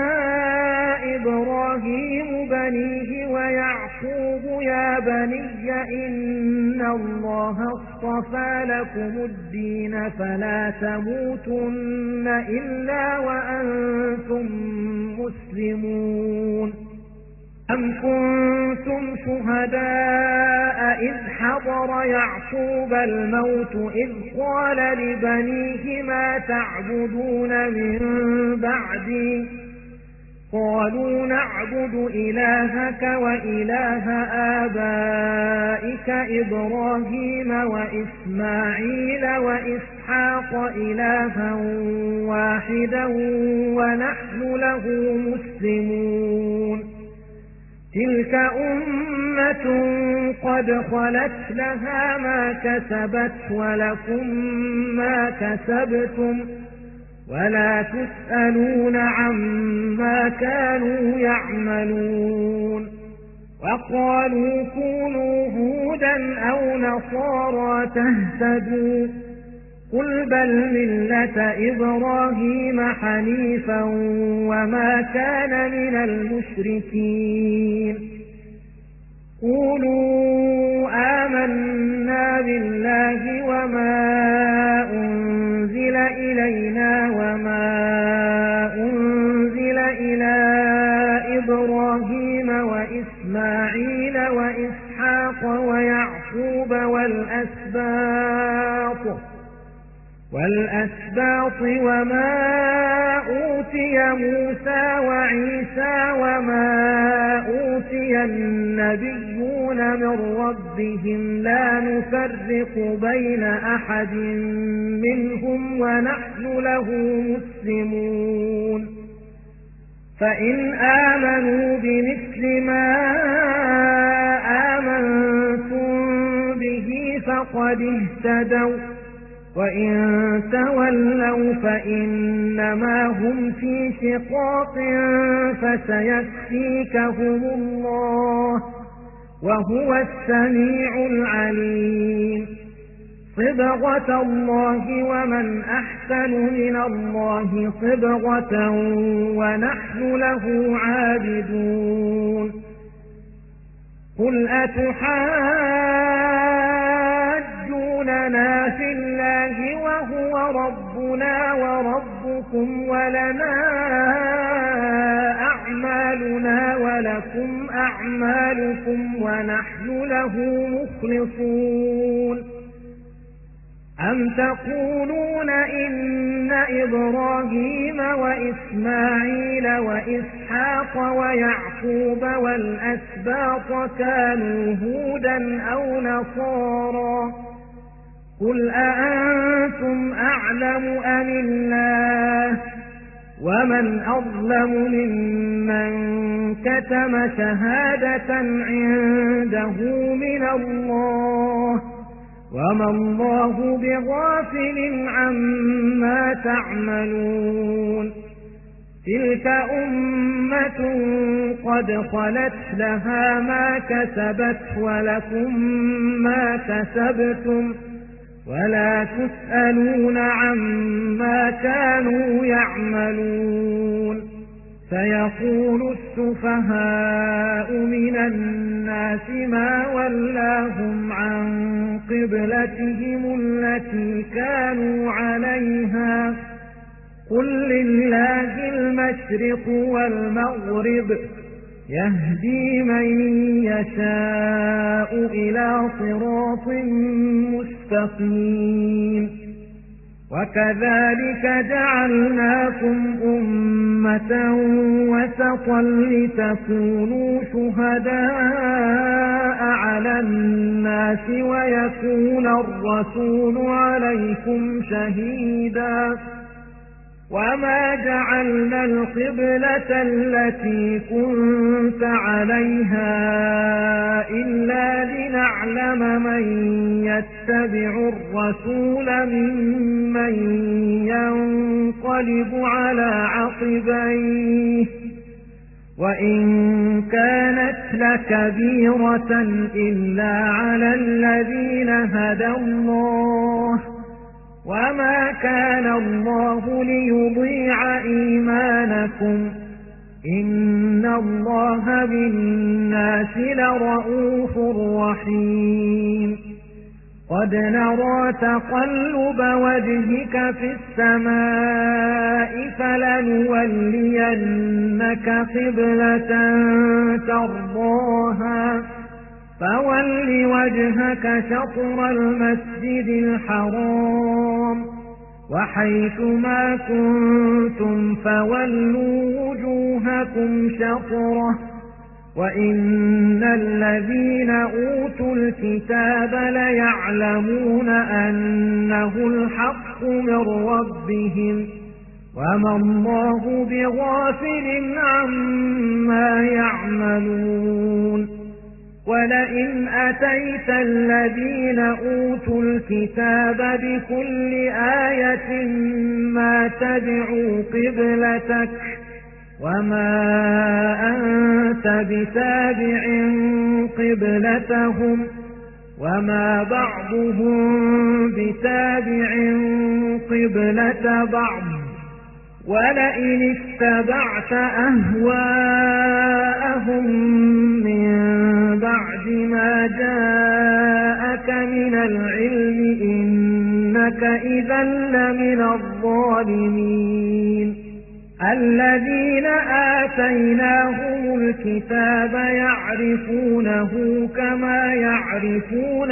إبراهيم بنيه ويعقوب يا بني إن الله اصطفى لكم الدين فلا تموتن إلا وأنتم مسلمون أم كنتم شهداء إذ حضر يعقوب الموت إذ قال لبنيه ما تعبدون من بعدي قالوا نعبد إلهك وإله آبائك إبراهيم وإسماعيل وإسحاق إلها واحدا ونحن له مسلمون تلك أمة قد خلت لها ما كسبت ولكم ما كسبتم ولا تسألون عما كانوا يعملون وقالوا كونوا هودا أو نصارى تهتدوا قل بل ملة إبراهيم حنيفا وما كان من المشركين قولوا آمنا بالله وما أنزل إلينا وما أنزل إلى إبراهيم وإسماعيل وإسحاق ويعقوب والأسباط والأسباط وما أوتي موسى وعيسى وما أوتي النبيون من ربهم لا نفرق بين أحد منهم ونحن له مسلمون فإن آمنوا بمثل ما آمنتم به فقد اهتدوا وإن تولوا فإنما هم في شقاق فسيكفيكهم الله وهو السميع العليم صبغة الله ومن أحسن من الله صبغة ونحن له عابدون قل أتحاجوننا في الله وهو ربنا وربكم ولنا أعمالنا ولكم أعمالكم ونحن له مخلصون أم تقولون إن إبراهيم وإسماعيل وإسحاق ويعقوب والأسباط كانوا هودا أو نصارى قل أأنتم أعلم أم الله ومن أظلم ممن كتم شهادة عنده من الله وما الله بغافل عما تعملون تلك أمة قد خلت لها ما كسبت ولكم ما كسبتم ولا تسألون عما كانوا يعملون سيقول السفهاء من الناس ما ولاهم عن قبلتهم التي كانوا عليها قل لله المشرق والمغرب يهدي من يشاء إلى صراط مستقيم وكذلك جعلناكم أمة وسطا لتكونوا شهداء على الناس ويكون الرسول عليكم شهيدا وما جعلنا القبلة التي كنت عليها إلا لنعلم من يتبع الرسول ممن ينقلب على عقبيه وإن كانت لكبيرة إلا على الذين هدى الله وما كان الله ليضيع إيمانكم إن الله بالناس لرؤوف رحيم قد نرى تقلب وجهك في السماء فلنولينك قبلة ترضاها فول وجهك شطر المسجد الحرام وحيث ما كنتم فولوا وجوهكم شطرة وإن الذين أوتوا الكتاب ليعلمون أنه الحق من ربهم وما الله بغافل عما يعملون ولئن أتيت الذين أوتوا الكتاب بكل آية ما تبعوا قبلتك وما أنت بتابع قبلتهم وما بعضهم بتابع قبلة بعض ولئن اتبعت أهواءهم من بعد ما جاءك من العلم إنك إذا لمن الظالمين الذين آتيناهم الكتاب يعرفونه كما يعرفون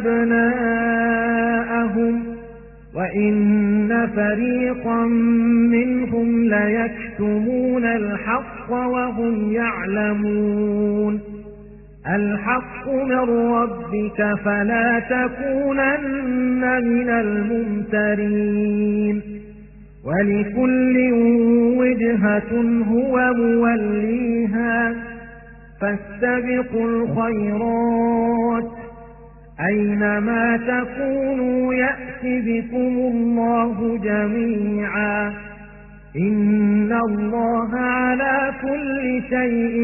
أبناءهم وإن فريقا منهم ليكتمون الحق وهم يعلمون الحق من ربك فلا تكونن من الممترين ولكل وجهة هو موليها فاستبقوا الخيرات أينما تكونوا يأت بكم الله جميعا إن الله على كل شيء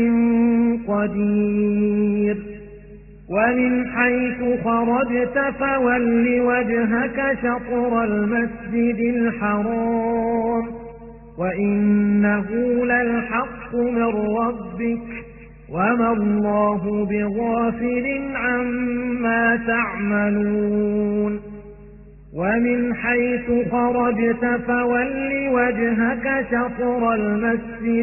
قدير ومن حيث خرجت فول وجهك شطر المسجد الحرام وإنه للحق من ربك وما الله بغافل عما تعملون ومن حيث خرجت فول وجهك شطر المسجد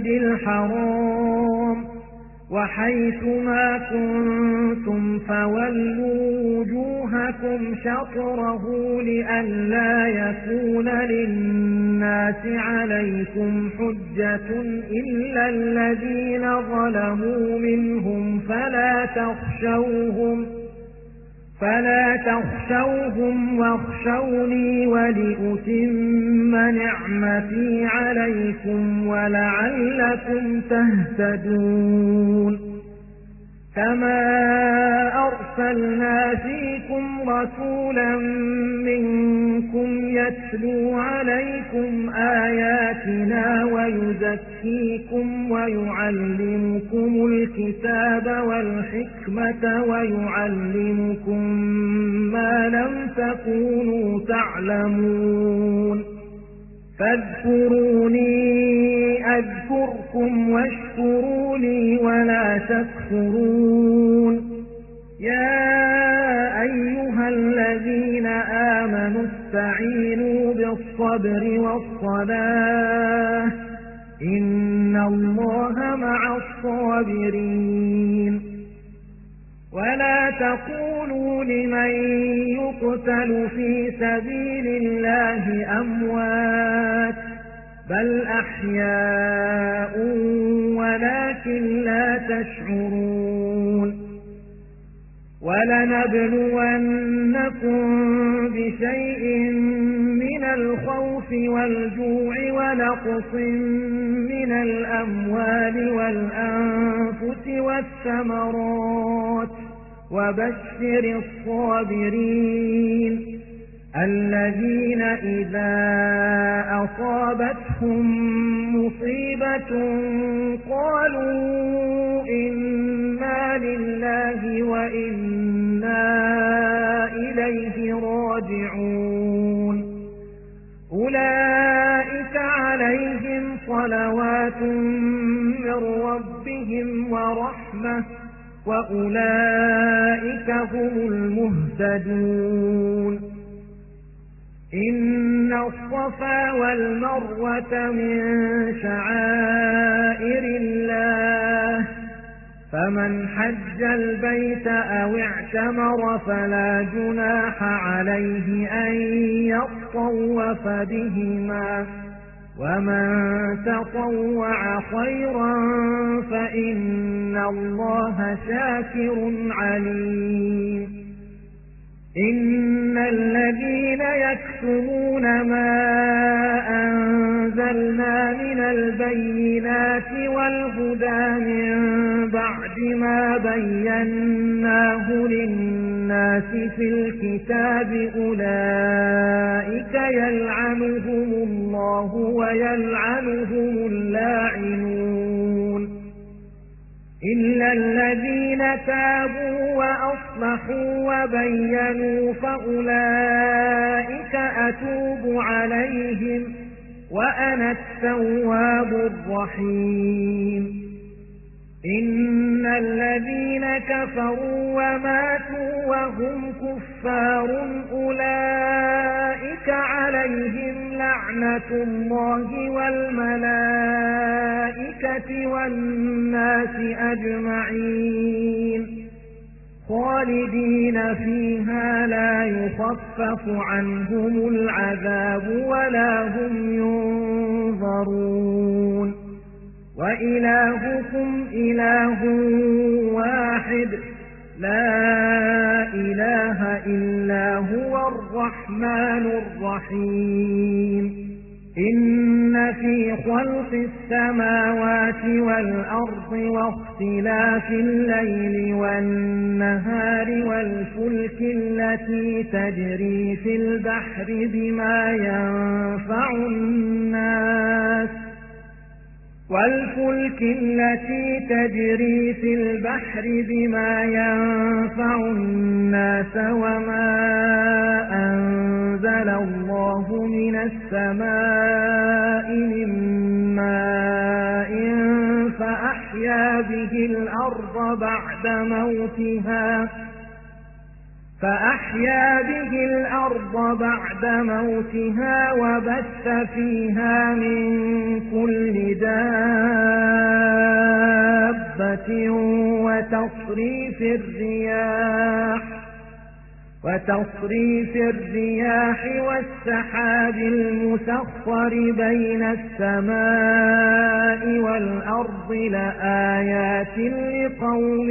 الحرام وحيث ما كنتم فولوا وجوهكم شطره لئلا يكون للناس عليكم حجة إلا الذين ظلموا منهم فلا تخشوهم فلا تخشوهم واخشوني ولأتم نعمتي عليكم ولعلكم تهتدون كما أرسلنا فيكم رسولا منكم يتلو عليكم آياتنا ويزكيكم ويعلمكم الكتاب والحكمة ويعلمكم ما لم تكونوا تعلمون فاذكروني أذكركم واشكروا لي ولا تكفرون يا أيها الذين آمنوا استعينوا بالصبر والصلاة إن الله مع الصابرين ولا تقولوا لمن يقتل في سبيل الله أموات بل أحياء ولكن لا تشعرون ولنبلونكم بشيء من الخوف والجوع ونقص من الأموال والأنفس والثمرات وبشر الصابرين الذين إذا أصابتهم مصيبة قالوا إنا لله وإنا إليه راجعون أولئك عليهم صلوات من ربهم ورحمة وأولئك هم المهتدون إن الصفا والمروة من شعائر الله فمن حج البيت أو اعتمر فلا جناح عليه أن يطوف بهما ومن تطوع خيرا فإن الله شاكر عليم إن الذين يكتمون ما أنزلنا من البينات والهدى من بعد ما بيناه للناس في الكتاب أولئك يلعنهم الله ويلعنهم اللاعنون إلا الذين تابوا وأصلحوا وبينوا فأولئك أتوب عليهم وأنا التواب الرحيم إن الذين كفروا وماتوا وهم كفار أولئك عليهم لعنة الله والملائكة والناس أجمعين خالدين فيها لا يخفف عنهم العذاب ولا هم ينظرون وإلهكم إله واحد لا إله إلا هو الرحمن الرحيم إن في خلق السماوات والأرض واختلاف الليل والنهار والفلك التي تجري في البحر بما ينفع الناس والفلك التي تجري في البحر بما ينفع الناس وما أنزل الله من السماء من ماء فأحيا به الأرض بعد موتها فأحيا به الأرض بعد موتها وبث فيها من كل دابة وتصريف الرياح وتصريف الرياح والسحاب المسخر بين السماء والأرض لآيات لقوم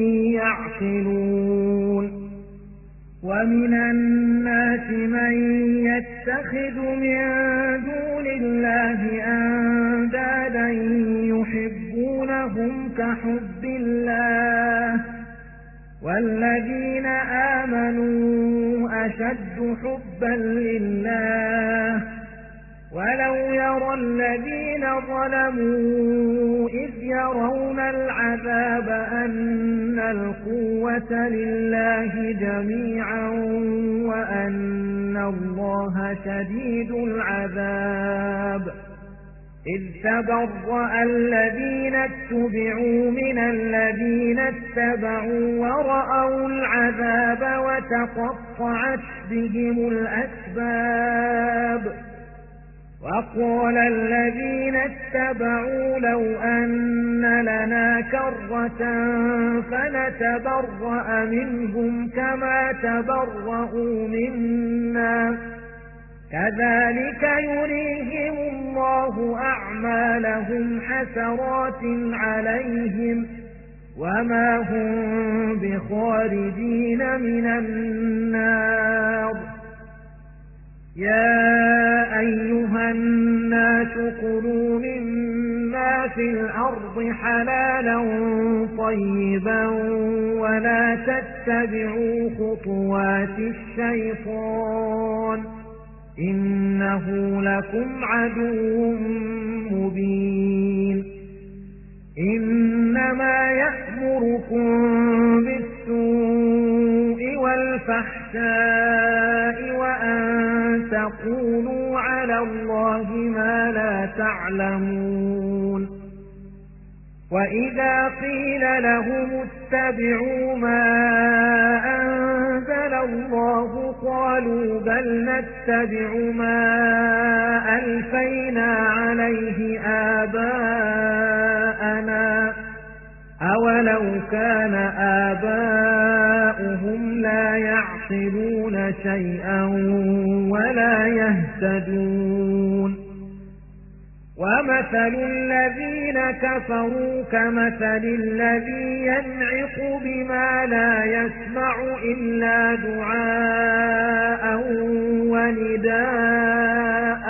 يعقلون ومن الناس من يتخذ من دون الله أندادا يحبونهم كحب الله والذين آمنوا أشد حبا لله ولو يرى الذين ظلموا إذ يرون العذاب أن القوة لله جميعا وأن الله شديد العذاب إذ تبرأ الذين اتبعوا من الذين اتبعوا ورأوا العذاب وتقطعت بهم الأسباب وقال الذين اتبعوا لو أن لنا كرة فنتبرأ منهم كما تبرأوا منا كذلك يريهم الله أعمالهم حسرات عليهم وما هم بخارجين من النار يا أيها الناس كلوا مما في الأرض حلالا طيبا ولا تتبعوا خطوات الشيطان إنه لكم عدو مبين إنما يأمركم بالسوء والفحشاء وأن تقولوا على الله ما لا تعلمون وإذا قيل لهم اتبعوا ما أنزل الله قالوا بل نتبع ما ألفينا عليه آباءنا أولو كان آباؤهم لا يعقلون شيئا ولا يهتدون ومثل الذين كفروا كمثل الذي ينعق بما لا يسمع إلا دعاء ونداء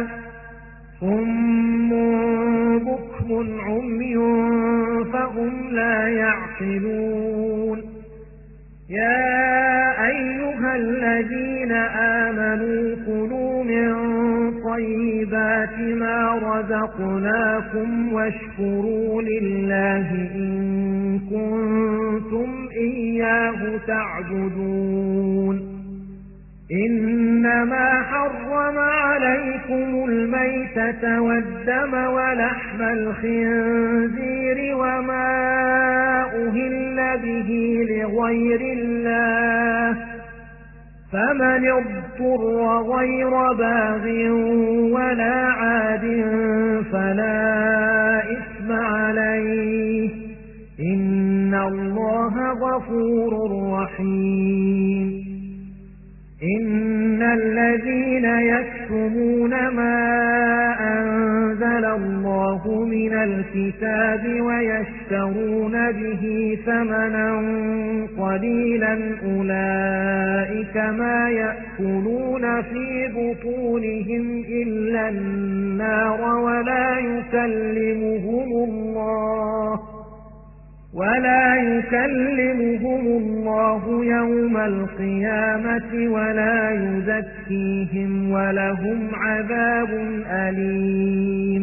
صم بكم عمي فهم لا يعقلون يا أيها الذين آمنوا كلوا من طيبات ما رزقناكم واشكروا لله إن كنتم إياه تعبدون إنما حرم عليكم الميتة والدم ولحم الخنزير وما أهل به لغير الله فمن اضطر غير باغ ولا عاد فلا إثم عليه إن الله غفور رحيم إن الذين يكتمون ما أنزل الله من الكتاب ويشترون به ثمنا قليلا أولئك ما يأكلون في بطونهم إلا النار ولا يكلمهم الله ولا يكلمهم الله يوم القيامة ولا يزكيهم ولهم عذاب أليم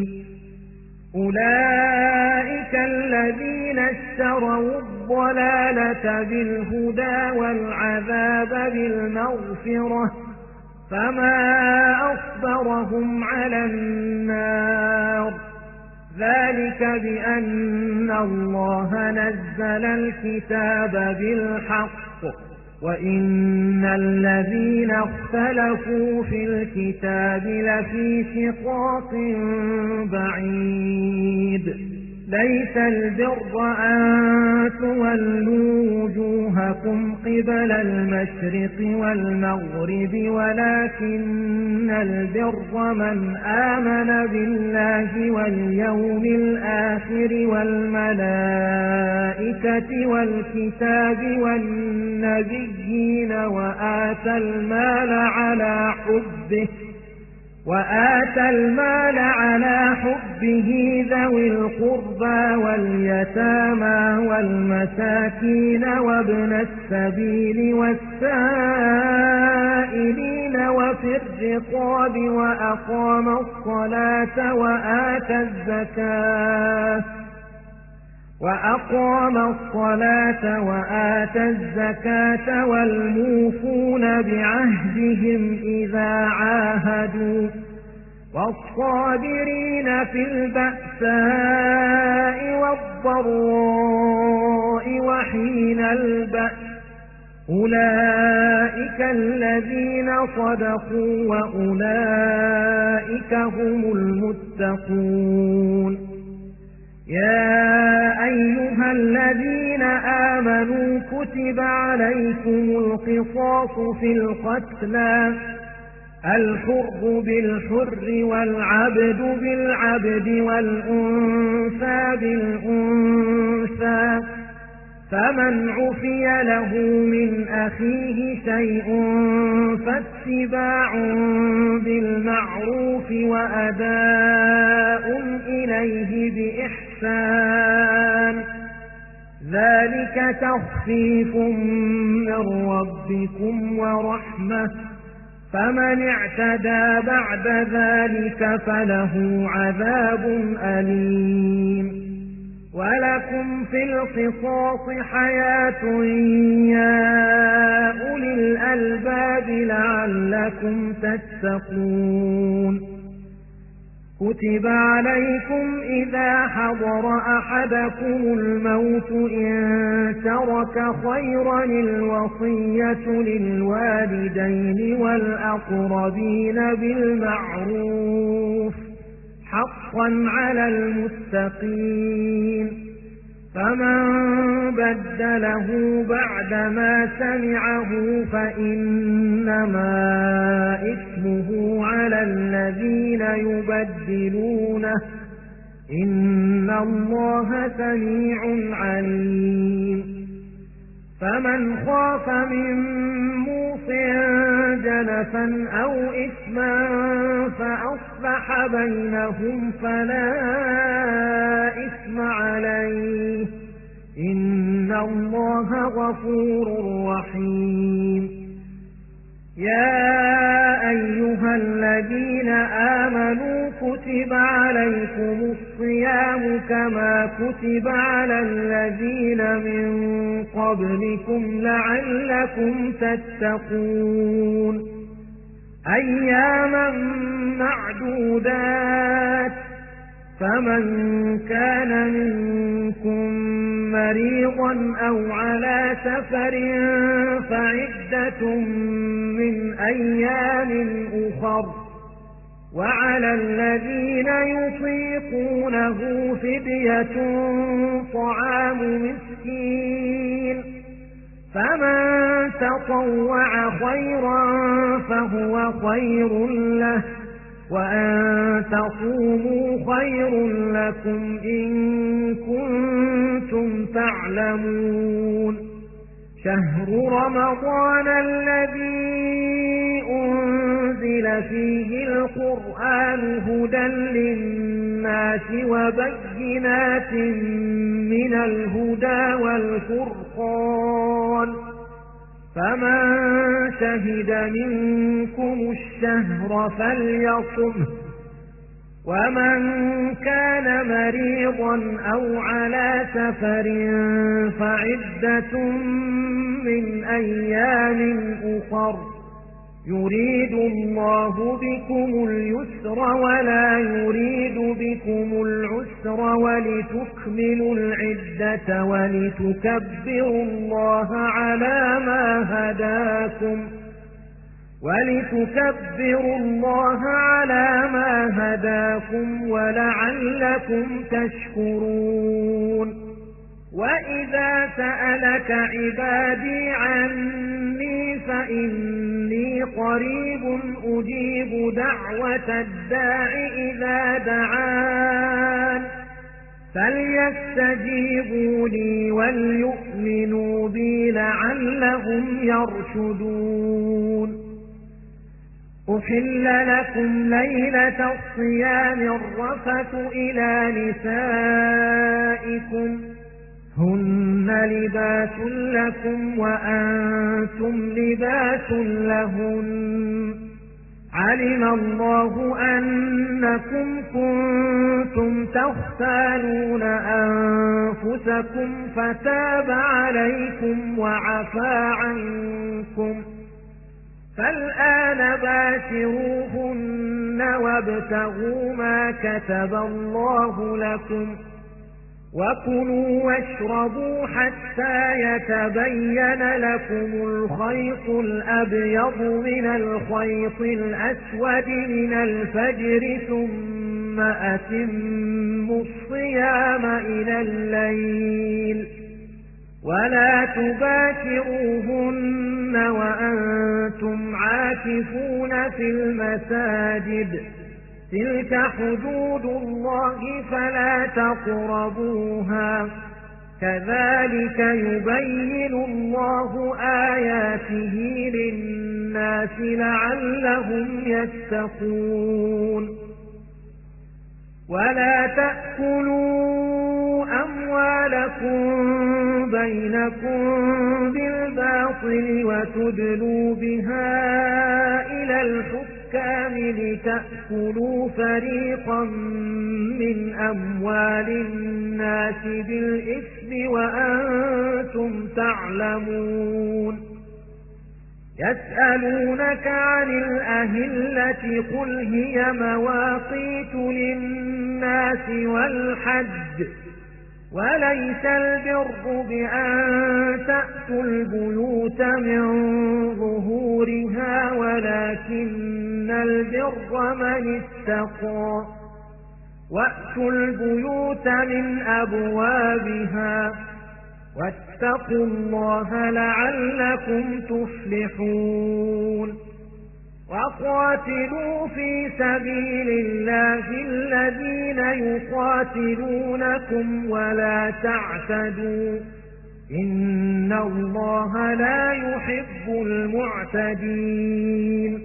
أولئك الذين اشتروا الضلالة بالهدى والعذاب بالمغفرة فما أصبرهم على النار ذلك بأن الله نزل الكتاب بالحق وإن الذين اختلفوا في الكتاب لفي شقاق بعيد ليس البر أن تولوا وجوهكم قبل المشرق والمغرب ولكن البر من آمن بالله واليوم الآخر والملائكة والكتاب والنبيين وآتى المال على حبه وآتى المال على حبه ذوي القربى واليتامى والمساكين وابن السبيل والسائلين وفي الرقاب وأقام الصلاة وآتى الزكاة وأقام الصلاة وآتى الزكاة والموفون بعهدهم إذا عاهدوا والصابرين في البأساء والضراء وحين البأس أولئك الذين صدقوا وأولئك هم المتقون يا أيها الذين آمنوا كتب عليكم القصاص في القتلى الحر بالحر والعبد بالعبد والأنثى بالأنثى فمن عفي له من أخيه شيء فاتباع بالمعروف وأداء إليه بإحسان ذلك تخفيف من ربكم ورحمة فمن اعتدى بعد ذلك فله عذاب أليم ولكم في القصاص حياة يا أولي الألباب لعلكم تتقون كتب عليكم إذا حضر أحدكم الموت إن ترك خيرا الوصية للوالدين والأقربين بالمعروف حقا على المتقين فمن بدله بعدما سمعه فإنما إثمه على الذين يبدلونه إن الله سميع عليم فمن خاف من موص جنفا أو إثما فأصلح بينهم فلا إثم عليه إن الله غفور رحيم يا أيها الذين آمنوا كتب عليكم الصيام كما كتب على الذين من قبلكم لعلكم تتقون أياما معدودات فمن كان منكم مريضا أو على سفر فعدة من أيام أخر وعلى الذين يطيقونه فدية طعام مسكين فمن تطوع خيرا فهو خير له وأن تصوموا خير لكم إن كنتم تعلمون شهر رمضان الذي أنزل فيه القرآن هدى للناس وبينات من الهدى والفرقان فمن شهد منكم الشهر فليصمه ومن كان مريضا أو على سفر فعدة من أيام أخر يريد الله بكم اليسر ولا يريد بكم العسر ولتكملوا العدة ولتكبروا الله على ما هداكم ولتكبروا الله على ما هداكم ولعلكم تشكرون وإذا سألك عبادي عني فإني قريب أجيب دعوة الداع إذا دعان فليستجيبوا لي وليؤمنوا بي لعلهم يرشدون أحل لكم ليلة الصيام الرفث إلى نسائكم هن لباس لكم وأنتم لباس لهن علم الله أنكم كنتم تختانون أنفسكم فتاب عليكم وعفى عنكم فالآن باشروهن وابتغوا ما كتب الله لكم وكلوا واشربوا حتى يتبين لكم الخيط الأبيض من الخيط الأسود من الفجر ثم أتموا الصيام إلى الليل ولا تباشروهن وأنتم عاكفون في المساجد تلك حدود الله فلا تقربوها كذلك يبين الله آياته للناس لعلهم يتقون ولا تأكلوا أموالكم بينكم بالباطل وتدلوا بها إلى الحكام لتأكلوا فريقا من أموال الناس بالإثم وأنتم تعلمون يسألونك عن الأهلة قل هي مواقيت للناس والحج وليس البر بأن تأتوا البيوت من ظهورها ولكن البر من اتقى وأتوا البيوت من أبوابها واتقوا الله لعلكم تفلحون وقاتلوا في سبيل الله الذين يقاتلونكم ولا تعتدوا إن الله لا يحب المعتدين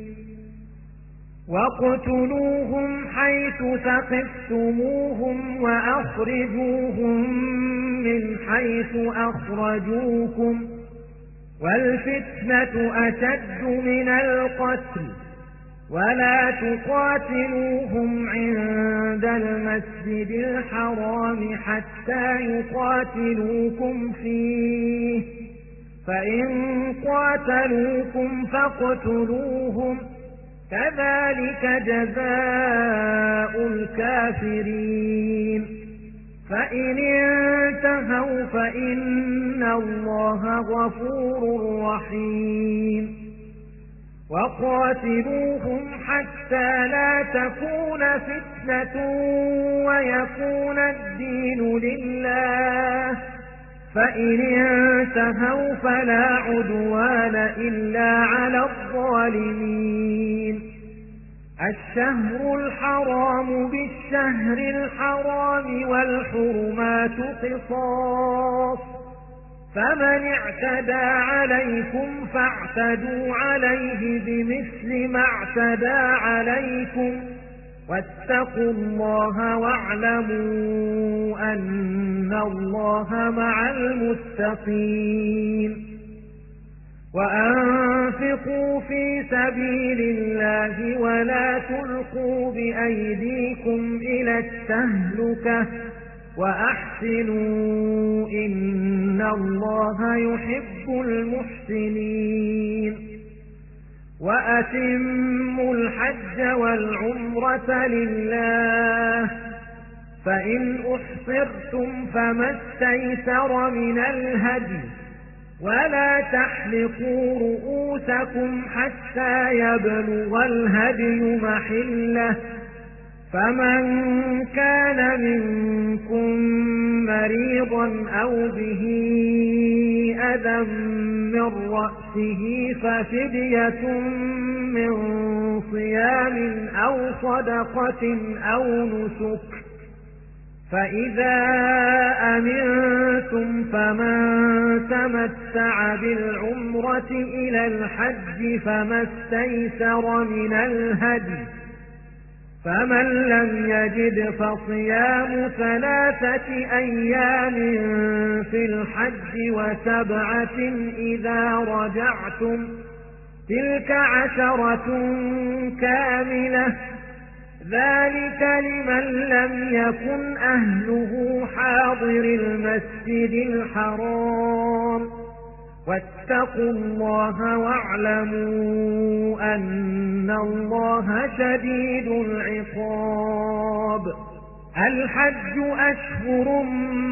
واقتلوهم حيث ثقفتموهم وأخرجوهم من حيث أخرجوكم والفتنة أشد من القتل ولا تقاتلوهم عند المسجد الحرام حتى يقاتلوكم فيه فإن قاتلوكم فاقتلوهم كذلك جزاء الكافرين فإن انتهوا فإن الله غفور رحيم وقاتلوهم حتى لا تكون فتنة ويكون الدين لله فإن انتهوا فلا عدوان إلا على الظالمين الشهر الحرام بالشهر الحرام والحرمات قصاص فمن اعتدى عليكم فاعتدوا عليه بمثل ما اعتدى عليكم واتقوا الله واعلموا أن الله مع المتقين وأنفقوا في سبيل الله ولا تلقوا بأيديكم إلى التهلكة وأحسنوا إن الله يحب المحسنين وأتموا الحج والعمرة لله فإن أحصرتم فما استيسر من الهدي ولا تحلقوا رؤوسكم حتى يبلغ الهدي محله فمن كان منكم مريضا أو به أذى من رأسه ففدية من صيام أو صدقة أو نسك فإذا أمنتم فمن تمتع بالعمرة إلى الحج فما استيسر من الهدي فمن لم يجد فصيام ثلاثة أيام في الحج وسبعة إذا رجعتم تلك عشرة كاملة ذلك لمن لم يكن أهله حاضر المسجد الحرام واتقوا الله واعلموا أن الله شديد العقاب الحج أشهر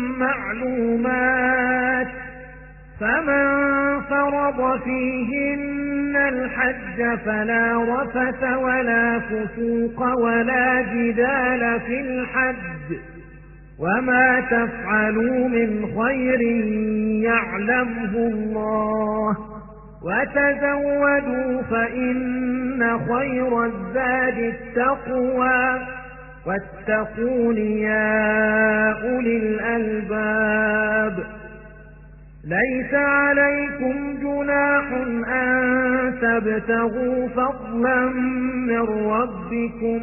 معلومات فمن فرض فيهن الحج فلا رفث ولا فسوق ولا جدال في الحج وما تفعلوا من خير يعلمه الله وتزودوا فإن خير الزاد التقوى واتقون يا أولي الألباب ليس عليكم جناح أن تبتغوا فضلا من ربكم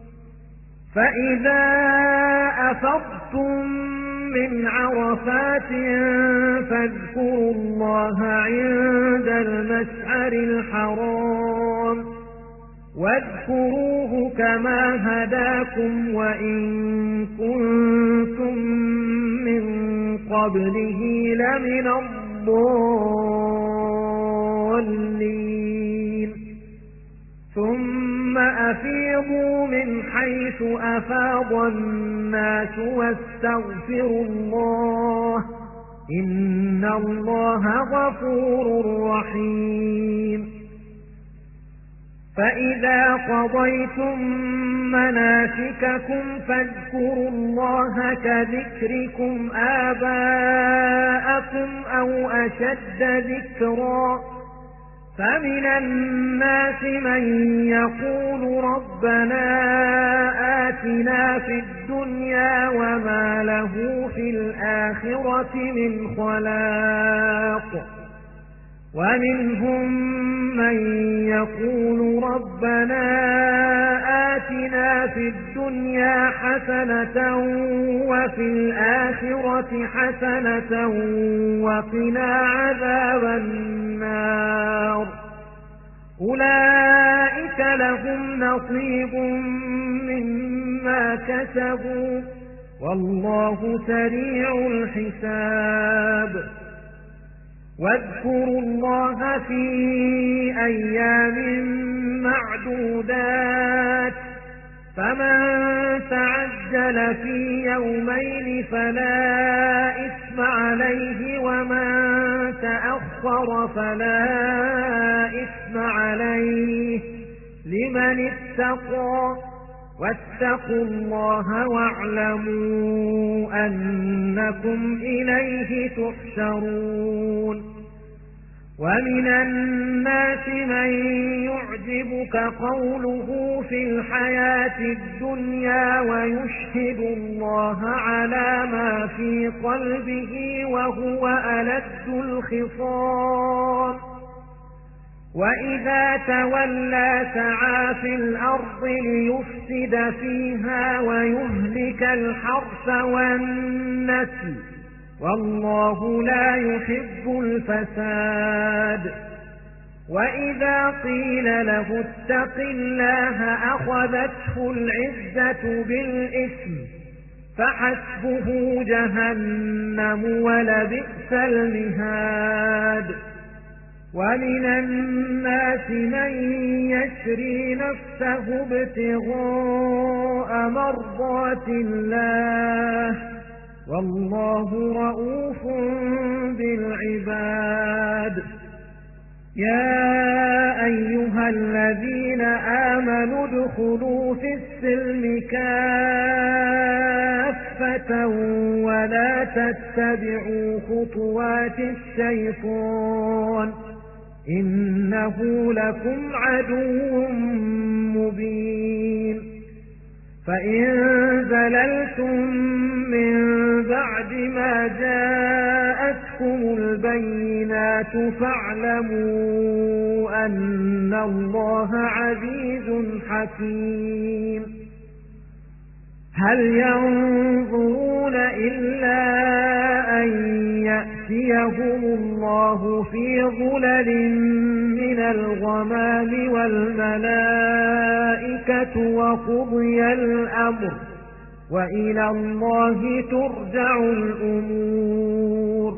فإذا أفضتم من عرفات فاذكروا الله عند المشعر الحرام واذكروه كما هداكم وإن كنتم من قبله لمن الضالين ثم أفيضوا من حيث أفاض الناس واستغفروا الله إن الله غفور رحيم فإذا قضيتم مناسككم فاذكروا الله كذكركم آباءكم أو أشد ذكرا فمن الناس من يقول ربنا آتنا في الدنيا وما له في الآخرة من خلاق ومنهم من يقول ربنا آتنا في الدنيا حسنة وفي الآخرة حسنة وقنا عذاب النار أولئك لهم نصيب مما كسبوا والله سريع الحساب واذكروا الله في أيام معدودات فمن تعجل في يومين فلا إثم عليه ومن تأخر فلا إثم عليه لمن اتقى واتقوا الله واعلموا أنكم إليه تحشرون ومن الناس من يعجبك قوله في الحياة الدنيا ويشهد الله على ما في قلبه وهو ألد الخصام وإذا تولى سعى في الأرض ليفسد فيها ويهلك الحرث والنسل والله لا يحب الفساد وإذا قيل له اتق الله أخذته العزة بالإثم فحسبه جهنم ولبئس المهاد ومن الناس من يشري نفسه ابتغاء مرضات الله والله رؤوف بالعباد يا أيها الذين آمنوا ادخلوا في السلم كافة ولا تتبعوا خطوات الشيطان إنه لكم عدو مبين فإن زللتم من بعد ما جاءتكم البينات فاعلموا أن الله عزيز حكيم هل ينظرون إلا أن يأتيهم الله في ظلل من الغمام والملائكة وقضي الأمر وإلى الله ترجع الأمور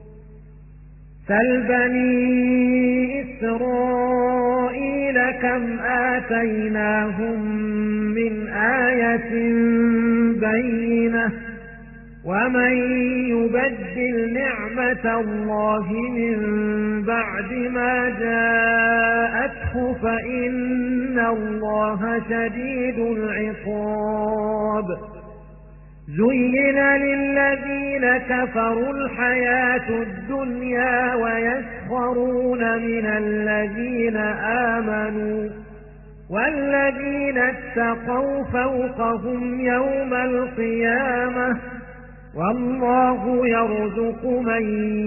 سل بني إسرائيل كم آتيناهم من آية بينة ومن يبدل نعمة الله من بعد ما جاءته فإن الله شديد العقاب زين للذين كفروا الحياة الدنيا ويسخرون من الذين آمنوا والذين اتقوا فوقهم يوم القيامة والله يرزق من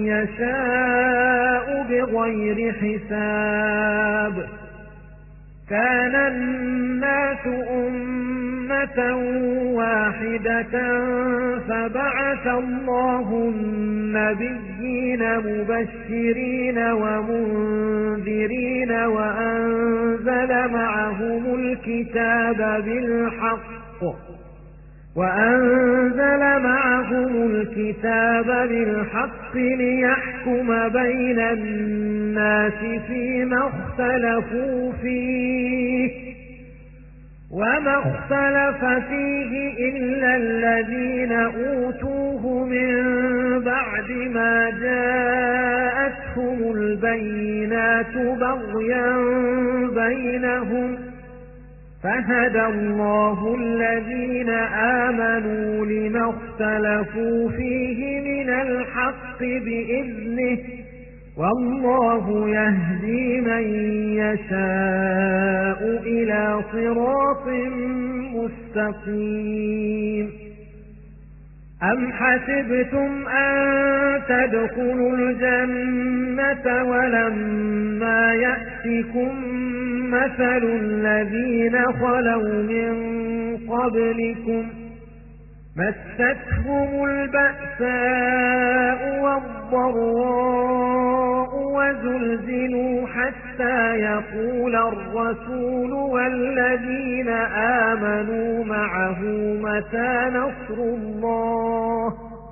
يشاء بغير حساب كان الناس أمة واحدة فبعث الله النبيين مبشرين ومنذرين وأنزل معهم الكتاب بالحق وأنزل معهم الكتاب بالحق ليحكم بين الناس فيما اختلفوا فيه وما اختلف فيه إلا الذين أوتوه من بعد ما جاءتهم جاءتهم البينات بغيا بينهم فهدى الله الذين آمنوا لما اختلفوا فيه من الحق بإذنه والله يهدي من يشاء إلى صراط مستقيم. أم حسبتم أن تدخلوا الجنة ولما يأتكم مثل الذين خلوا من قبلكم مستهم البأساء والضراء وزلزلوا حتى يقول الرسول والذين آمنوا معه متى نصر الله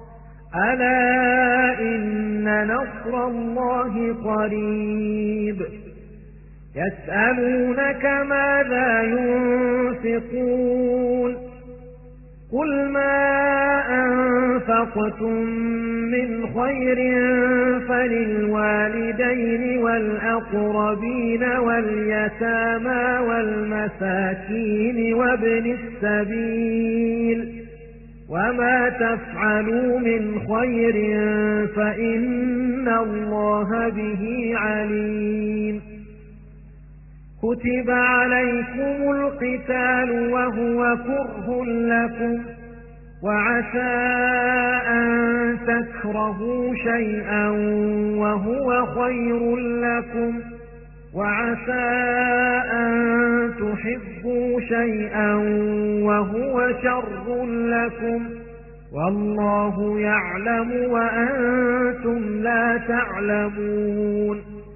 ألا إن نصر الله قريب. يسألونك ماذا ينفقون قل ما أنفقتم من خير فللوالدين والأقربين واليتامى والمساكين وابن السبيل وما تفعلوا من خير فإن الله به عليم. كتب عليكم القتال وهو كره لكم وعسى أن تكرهوا شيئا وهو خير لكم وعسى أن تحبوا شيئا وهو شر لكم والله يعلم وأنتم لا تعلمون.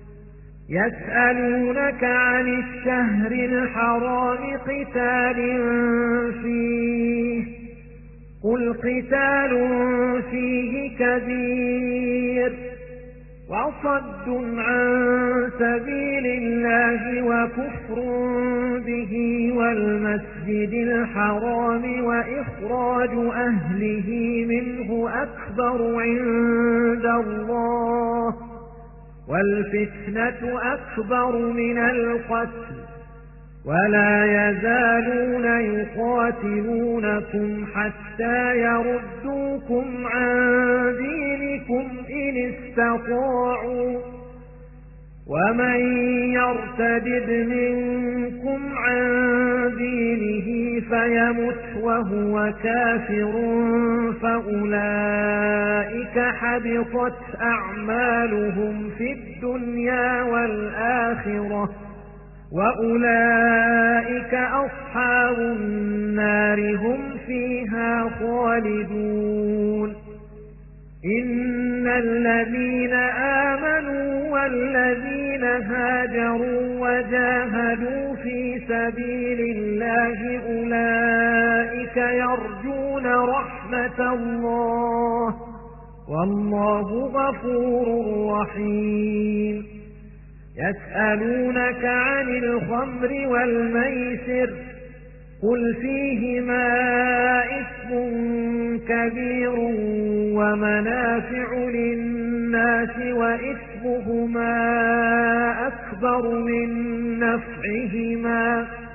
يسألونك عن الشهر الحرام قتال فيه قل قتال فيه كبير وصد عن سبيل الله وكفر به والمسجد الحرام وإخراج أهله منه أكبر عند الله والفتنة أكبر من القتل ولا يزالون يقاتلونكم حتى يردوكم عن دينكم إن استطاعوا ومن يرتد منكم عن دينه فيمت وهو كافر فأولئك حبطت أعمالهم في الدنيا والآخرة وأولئك أصحاب النار هم فيها خالدون. إن الذين آمنوا والذين هاجروا وجاهدوا في سبيل الله أولئك يرجون رحمة الله والله غفور رحيم. يسألونك عن الخمر والميسر قل فيهما إثم كبير ومنافع للناس وإثمهما أكبر من نفعهما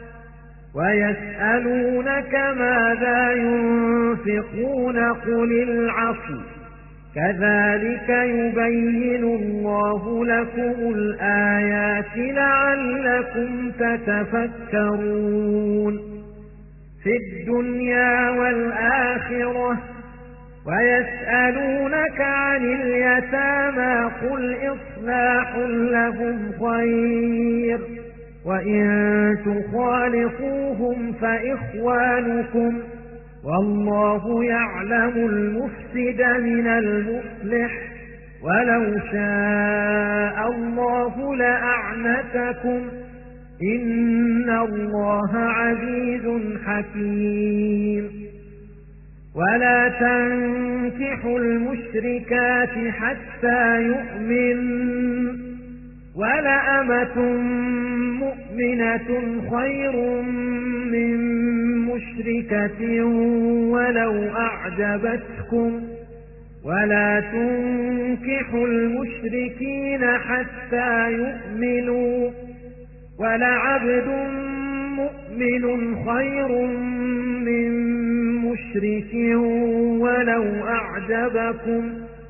ويسألونك ماذا ينفقون قل العفو كذلك يبين الله لكم الآيات لعلكم تتفكرون. في الدنيا والآخرة ويسألونك عن اليتامى قل إصلاح لهم خير وإن تخالطوهم فإخوانكم والله يعلم المفسد من المصلح ولو شاء الله لأعنتكم إن الله عزيز حكيم. ولا تنكحوا المشركات حتى يؤمن ولأمة مؤمنة خير من مشركة ولو أعجبتكم ولا تنكحوا المشركين حتى يؤمنوا ولعبد مؤمن خير من مشرك ولو أعجبكم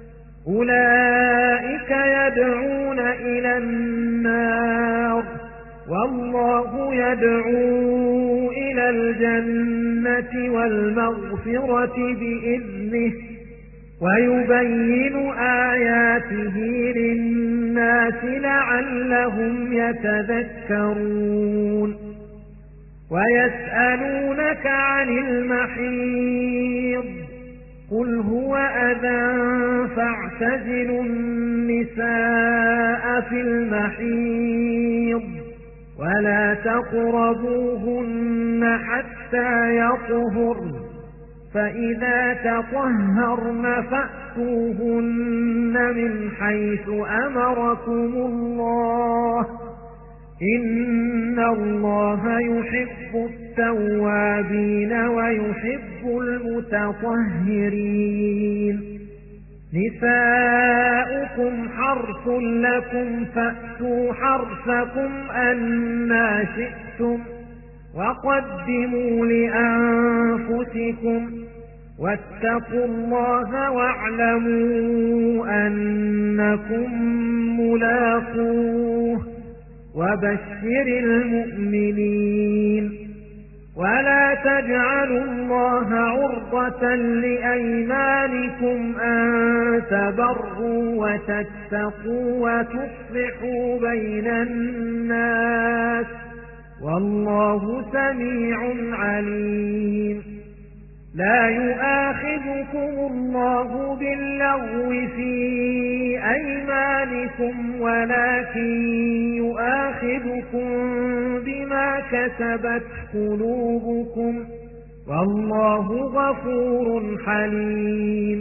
أولئك يدعون إلى النار والله يدعو إلى الجنة والمغفرة بإذنه ويبين آياته للناس لعلهم يتذكرون ويسألونك عن المحيض قل هو أذى فاعتزلوا النساء في المحيض ولا تقربوهن حتى يطهرن فإذا تطهرن فأتوهن من حيث أمركم الله إن الله يحب التوابين ويحب المتطهرين نساؤكم حرث لكم فأتوا حرثكم أنى شئتم وقدموا لأنفسكم واتقوا الله واعلموا أنكم ملاقوه وبشر المؤمنين ولا تجعلوا الله عرضة لأيمانكم أن تبروا وتتقوا وتصلحوا بين الناس والله سميع عليم لا يؤاخذكم الله باللغو في أيمانكم ولكن يؤاخذكم بما كسبت قلوبكم والله غفور حليم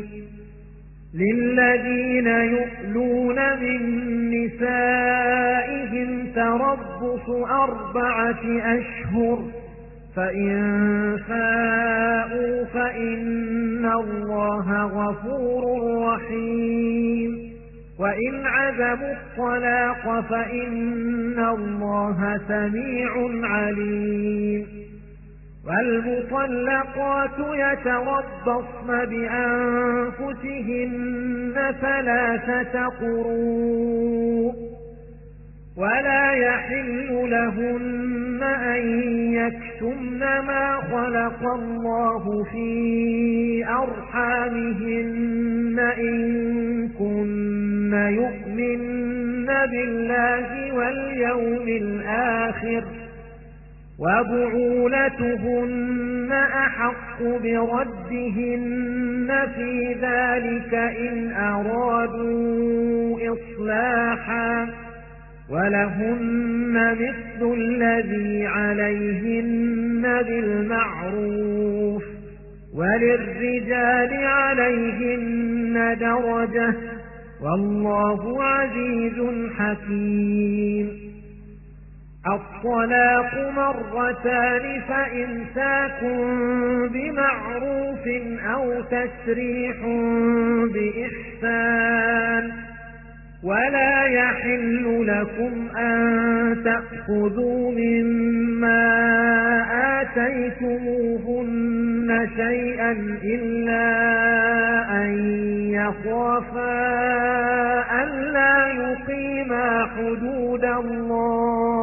للذين يؤلون من نسائهم تربص أربعة أشهر فإن فاءوا فإن الله غفور رحيم وإن عزموا الطلاق فإن الله سميع عليم والمطلقات يتربصن بأنفسهن ثلاثة قروء ولا يحل لهن أن يكتمن ما خلق الله في أرحامهن إن كن يؤمن بالله واليوم الآخر وبعولتهن أحق بردهن في ذلك إن أرادوا إصلاحا ولهن مثل الذي عليهن بالمعروف وللرجال عليهن درجة والله عزيز حكيم الطلاق مرتان فإمساك بمعروف أو تسريح بإحسان ولا يحل لكم أن تأخذوا مما آتيتموهن شيئا إلا أن يخافا ألا يقيما حدود الله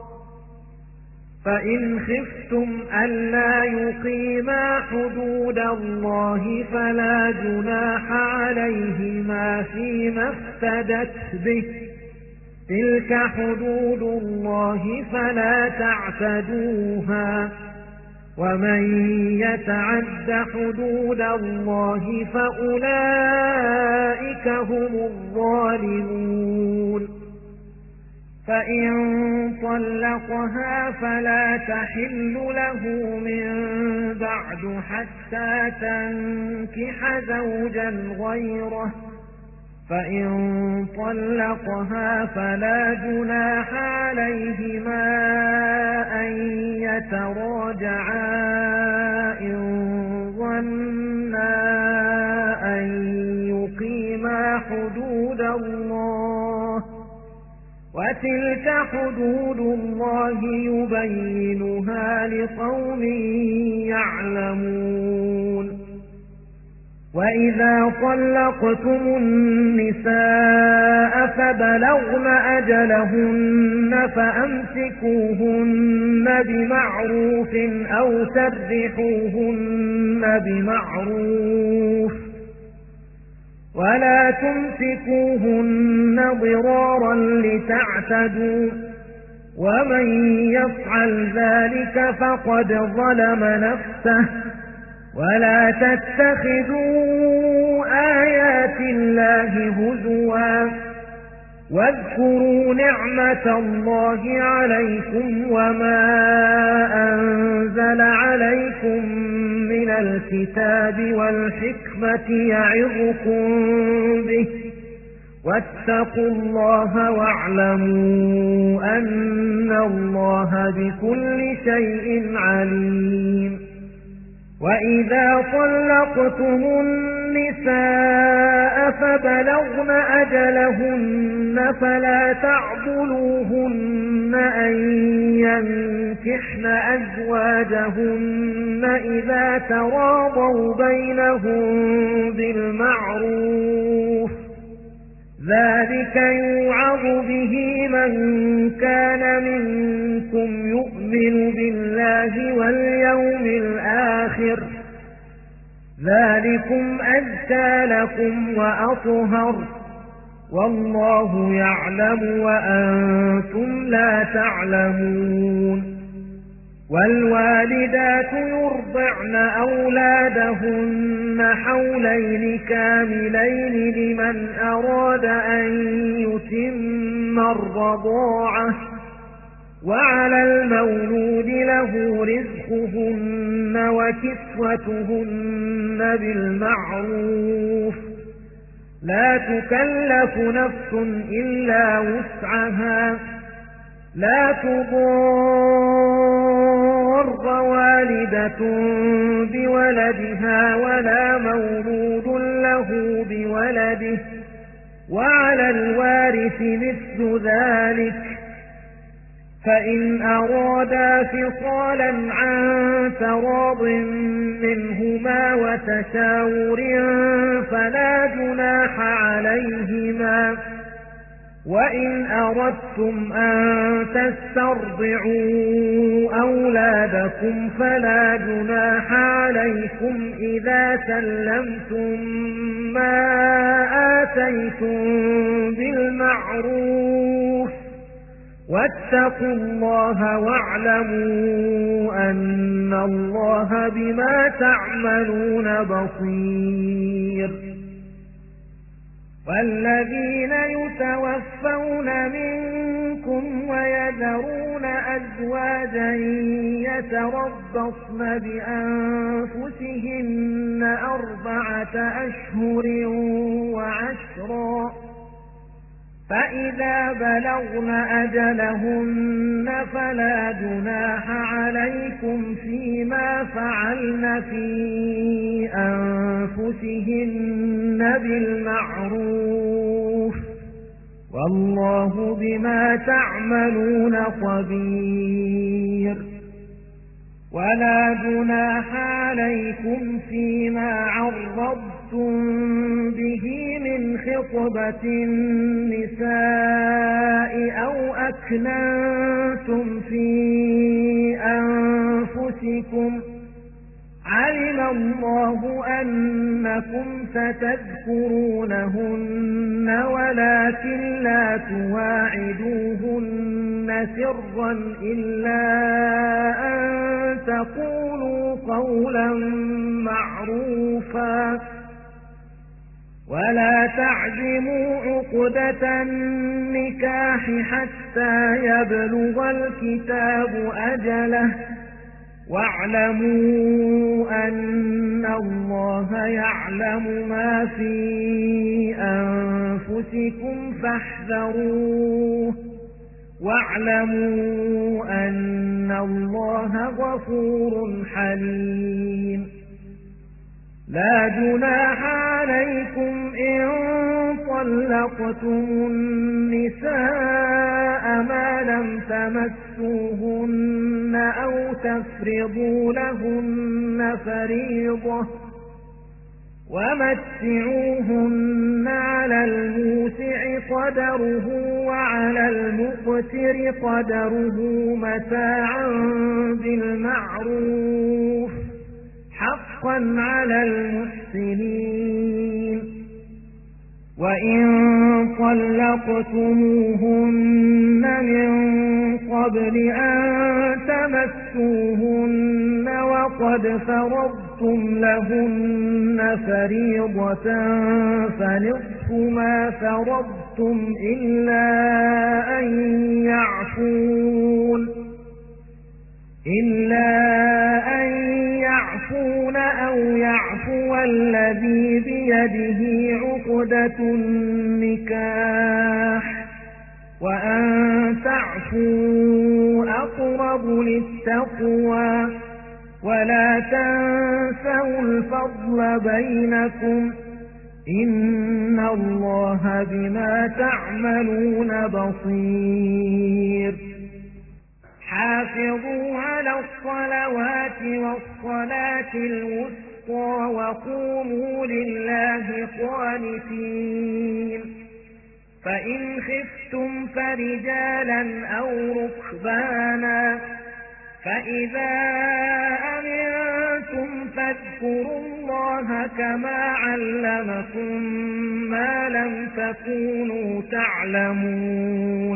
فإن خفتم ألا يقيما حدود الله فلا جناح عليهما فيما افتدت به تلك حدود الله فلا تعتدوها ومن يتعد حدود الله فأولئك هم الظالمون فإن طلقها فلا تحل له من بعد حتى تنكح زوجا غيره فإن طلقها فلا جناح عليهما أن يتراجعا إن ظنا أن تلك حدود الله يبينها لقوم يعلمون وإذا طلقتم النساء فبلغن أجلهن فأمسكوهن بمعروف أو سرحوهن بمعروف ولا تمسكوهن ضرارا لتعتدوا ومن يفعل ذلك فقد ظلم نفسه ولا تتخذوا آيات الله هزوا واذكروا نعمة الله عليكم وما أنزل عليكم من الكتاب والحكمة يعظكم به واتقوا الله واعلموا أن الله بكل شيء عليم وإذا طلقتم النساء فبلغن أجلهن فلا تعضلوهن أن ينكحن أزواجهن إذا تراضوا بينهم بالمعروف ذلك يوعظ به من كان منكم يؤمن بالله واليوم الآخر ذلكم أزكى لكم وأطهر والله يعلم وأنتم لا تعلمون والوالدات يرضعن أولادهن حولين كاملين لمن أراد أن يتم الرضاعة وعلى المولود له رزقهن وكسوتهن بالمعروف لا تكلف نفس إلا وسعها لا تضار والدة بولدها ولا مولود له بولده وعلى الوارث مثل ذلك فإن أرادا فصالا عن تراض منهما وتشاور فلا جناح عليهما وإن أردتم أن تسترضعوا أولادكم فلا جناح عليكم إذا سلمتم ما آتيتم بالمعروف واتقوا الله واعلموا أن الله بما تعملون بصير والذين يتوفون منكم ويذرون أزواجا يتربصن بأنفسهن أربعة أشهر وعشرا فإذا بلغن أجلهن فلا جناح عليكم فيما فعلن في أنفسهن بالمعروف والله بما تعملون خبير ولا جناح عليكم فيما عرضتم به من خطبة النساء أو أكننتم في أنفسكم علم الله أنكم ستذكرونهن ولكن لا تواعدوهن سرا إلا أن تقولوا قولا معروفا ولا تعزموا عقدة النكاح حتى يبلغ الكتاب أجله واعلموا أن الله يعلم ما في أنفسكم فاحذروه واعلموا أن الله غفور حليم لا جناح عليكم إن طلقتم النساء ما لم تمسوهن أو تفرضوا لهن فريضة ومتعوهن على الموسع قدره وعلى المقتر قدره متاعا بالمعروف حقا على المحسنين. وإن طلقتموهن من قبل أن تمسوهن وقد فرضتم لهن فريضة فنصف ما فرضتم إلا أن يعفون إلا أن يعفون أو يعفو الذي بيده عقدة النكاح وأن تعفوا أقرب للتقوى ولا تنسوا الفضل بينكم إن الله بما تعملون بصير. حافظوا على الصلوات والصلاة الوسطى وقوموا لله قانتين. فإن خفتم فرجالا أو ركبانا فإذا أمنتم فاذكروا الله كما علمكم ما لم تكونوا تعلمون.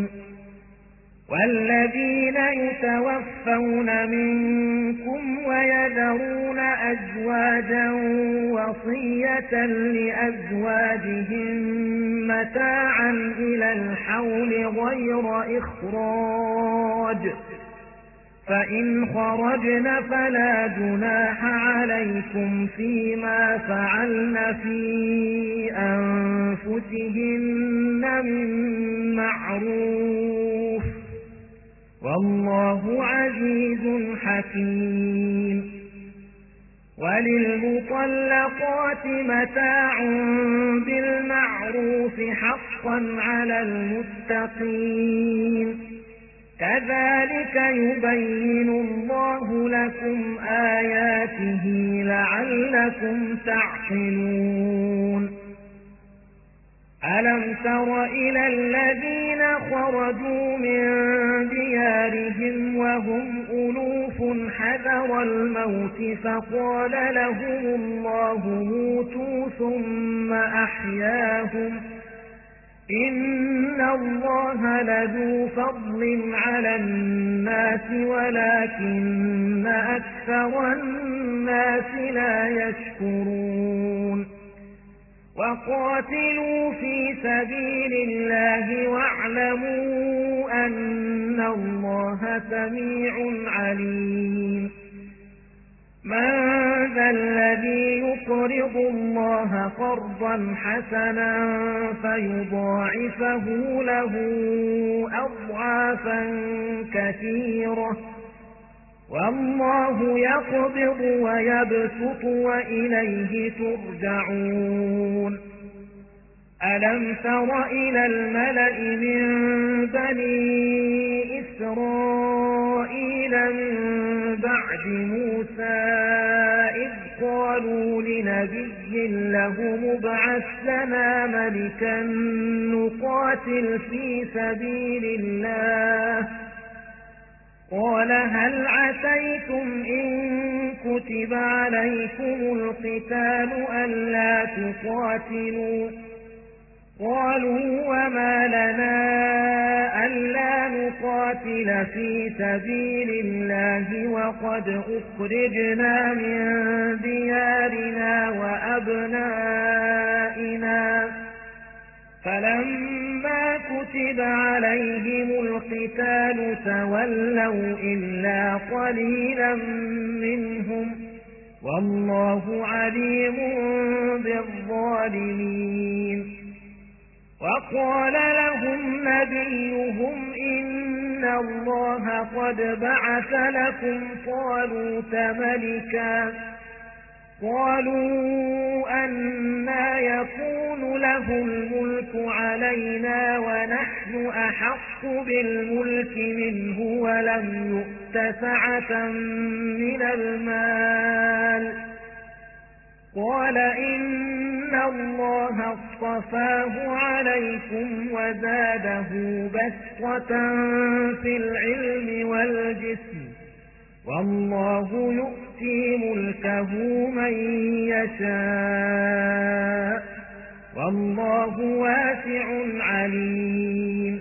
والذين يتوفون منكم ويذرون أزواجا وصية لأزواجهم متاعا إلى الحول غير إخراج فإن خرجن فلا جناح عليكم فيما فعلن في أنفسهن من معروف والله عزيز حكيم. وللمطلقات متاع بالمعروف حقا على المتقين كذلك يبين الله لكم آياته لعلكم تعقلون. ألم تر إلى الذين خرجوا من ديارهم وهم ألوف حذر الموت فقال لهم الله موتوا ثم أحياهم إن الله لذو فضل على الناس ولكن أكثر الناس لا يشكرون. وقاتلوا في سبيل الله واعلموا أن الله سميع عليم. من ذا الذي يقرض الله قرضا حسنا فيضاعفه له أضعافا كثيرة والله يقبض ويبسط وإليه ترجعون. ألم تر إلى الملأ من بني إسرائيل من بعد موسى إذ قالوا لنبي له ابعث لنا ملكا نقاتل في سبيل الله قال هل عسيتم إن كتب عليكم القتال ألا تقاتلوا قالوا وما لنا ألا نقاتل في سبيل الله وقد أخرجنا من ديارنا وأبنائنا فلما كتب عليهم القتال تولوا إلا قليلا منهم والله عليم بالظالمين. وقال لهم نبيهم إن الله قد بعث لكم طالوت ملكا قالوا أنى يكون له الملك علينا ونحن أحق أحق بالملك منه ولم يؤت سعة من المال. قال إن الله اصطفاه عليكم وزاده بسطة في العلم والجسم والله يؤتي ملكه من يشاء والله واسع عليم.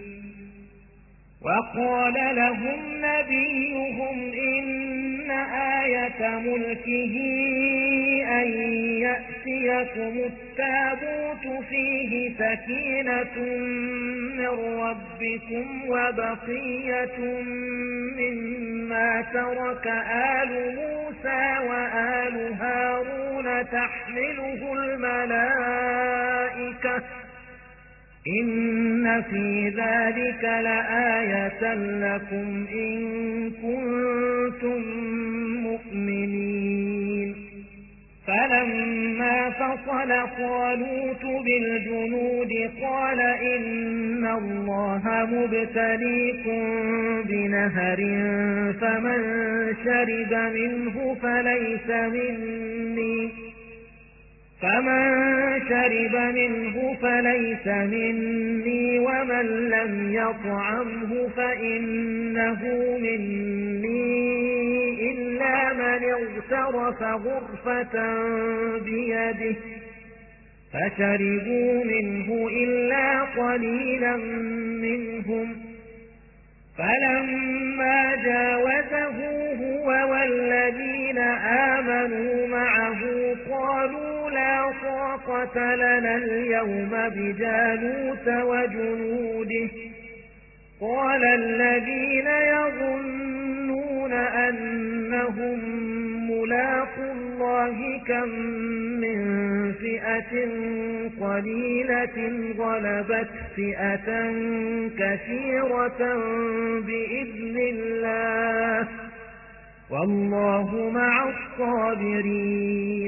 وقال لهم نبيهم إن آية ملكه أن يأتيكم التابوت فيه سكينة من ربكم وبقية مما ترك آل موسى وآل هارون تحمله الملائكة إن في ذلك لآية لكم إن كنتم مؤمنين. فلما فصل طالوت بالجنود قال إن الله مبتليكم بنهر فمن شرب منه فليس مني فمن شرب منه فليس مني ومن لم يطعمه فإنه مني إلا من اغترف غرفة بيده فشربوا منه إلا قليلا منهم. فلما جاوزه هو والذين آمنوا معه قالوا لا طاقة لنا اليوم بجالوت وجنوده. قال الذين يظنون أنهم ملاقو الله كم من فئة قليلة غلبت فئة كثيرة بإذن الله والله مع الصابرين.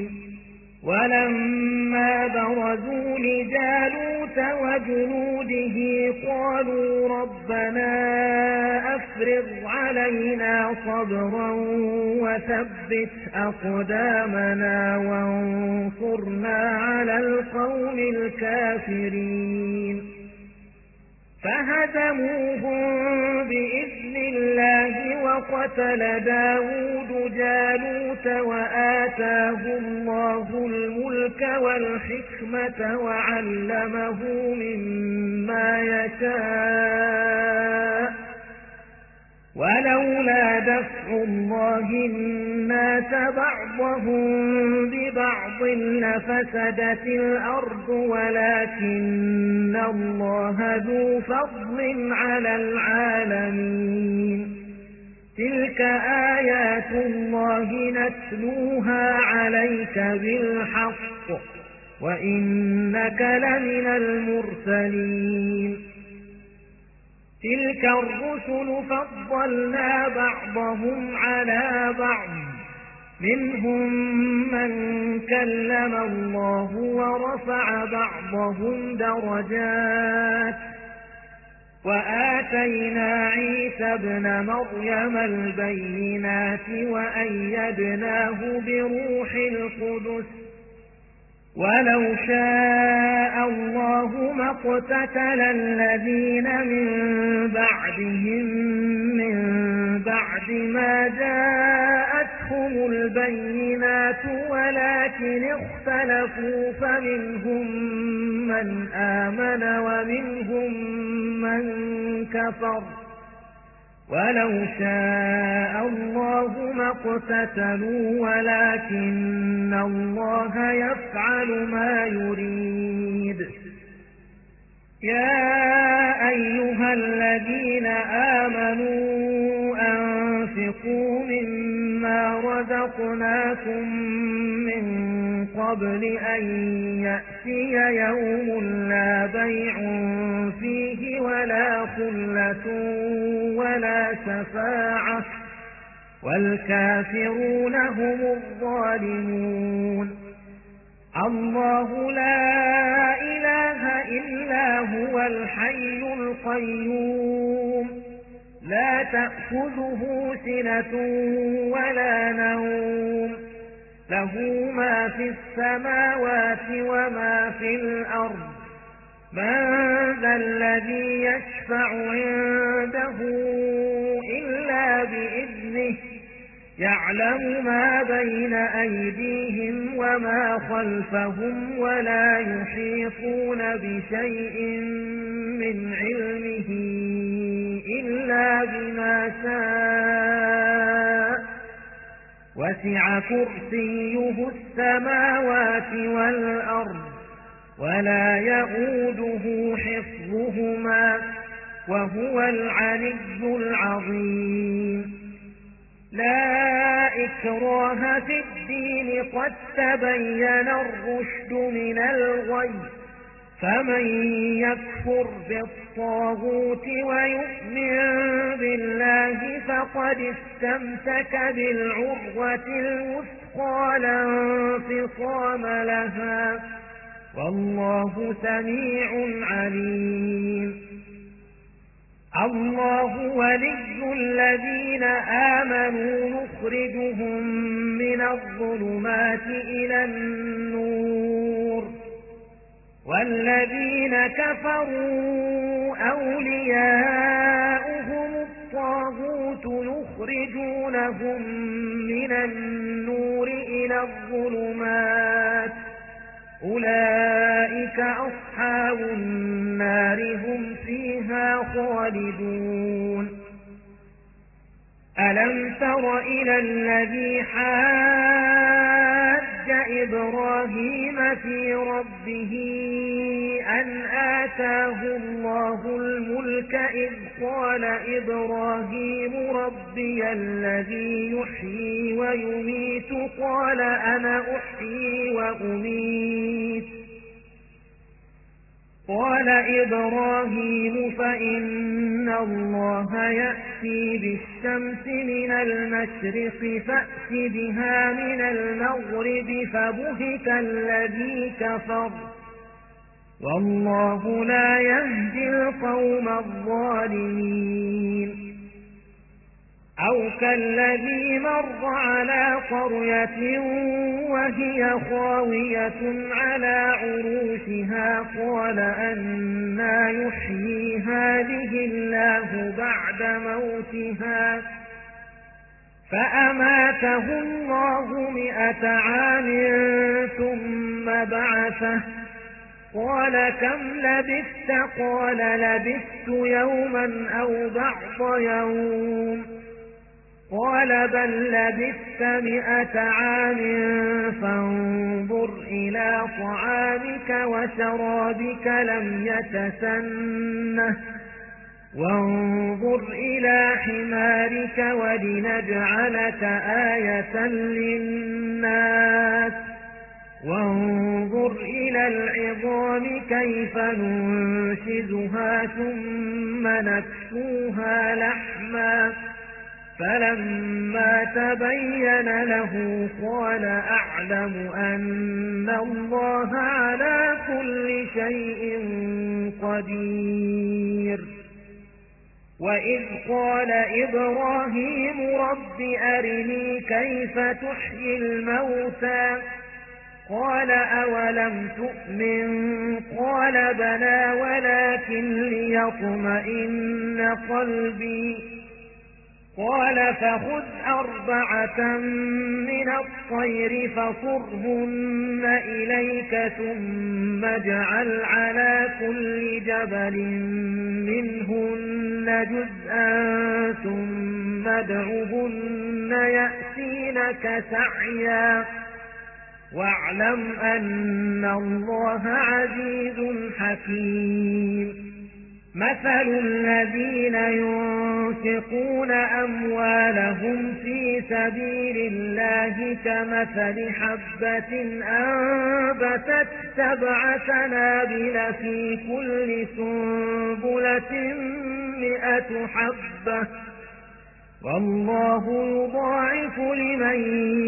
ولما برزوا لجالوت وجنوده قالوا ربنا أفرغ علينا صبرا وثبت أقدامنا وانصرنا على القوم الكافرين. فهزموهم بإذن الله وقتل داود جالوت وآتاه الله الملك والحكمة وعلمه مما يشاء ولولا دفع الله الناس بعضهم ببعض لفسدت الأرض ولكن الله ذو فضل على العالمين. تلك آيات الله نتلوها عليك بالحق وإنك لمن المرسلين. تلك الرسل فضلنا بعضهم على بعض منهم من كلم الله ورفع بعضهم درجات وآتينا عيسى ابن مريم البينات وأيدناه بروح القدس ولو شاء الله ما اقتتل الذين من بعدهم من بعد ما جاءتهم البينات ولكن اختلفوا فمنهم من آمن ومنهم من كفر ولو شاء الله ما اقتتلوا ولكن الله يفعل ما يريد. يا أيها الذين آمنوا أنفقوا مما رزقناكم من قبل أن يأتي يوم لا بيع فيه ولا خلة ولا شفاعة والكافرون هم الظالمون. الله لا إله إلا هو الحي القيوم تأخذه سنة ولا نوم له ما في السماوات وما في الأرض من ذا الذي يشفع عنده إلا بإذنه يعلم ما بين أيديهم وما خلفهم ولا يحيطون بشيء من علمه إلا بما شاء وسع كرسيه السماوات والأرض ولا يؤوده حفظهما وهو العلي العظيم لا إكراه في الدين قد تبين الرشد من الغي فمن يكفر بالطاغوت ويؤمن بالله فقد استمسك بالعروة الوثقى لا انفصام لها والله سميع عليم الله ولي الذين آمنوا يخرجهم من الظلمات إلى النور والذين كفروا أولياؤهم الطاغوت يخرجونهم من النور إلى الظلمات أولئك أصحاب النار هم فيها خالدون ألم تر إلى الذي حاج إبراهيم في ربه أن آتاه الله الملك إذ قال إبراهيم ربي الذي يحيي ويميت قال أنا أحيي وأميت قال إبراهيم فإن الله يأتي بالشمس من المشرق فأت بها من المغرب فبهت الذي كفر والله لا يهدي القوم الظالمين أو كالذي مر على قرية وهي خاوية على عروشها قال أنى يحيي هذه الله بعد موتها فأماته الله مئة عام ثم بعثه قال كم لبثت قال لبثت يوما أو بعض يوم قال بل لبثت مئة عام فانظر إلى طعامك وشرابك لم يتسنه وانظر إلى حمارك ولنجعلك آية للناس وانظر إلى العظام كيف ننشزها ثم نكسوها لحما فلما تبين له قال أعلم أن الله على كل شيء قدير وإذ قال إبراهيم رب أرني كيف تحيي الموتى قال أولم تؤمن قال بلى ولكن ليطمئن قلبي قال فخذ أربعة من الطير فصرهن إليك ثم اجعل على كل جبل منهن جزءا ثم ادعهن يأتينك سعيا واعلم أن الله عزيز حكيم مثل الذين ينفقون أموالهم في سبيل الله كمثل حبة أنبتت سبع سنابل في كل سنبلة مئة حبة والله يضاعف لمن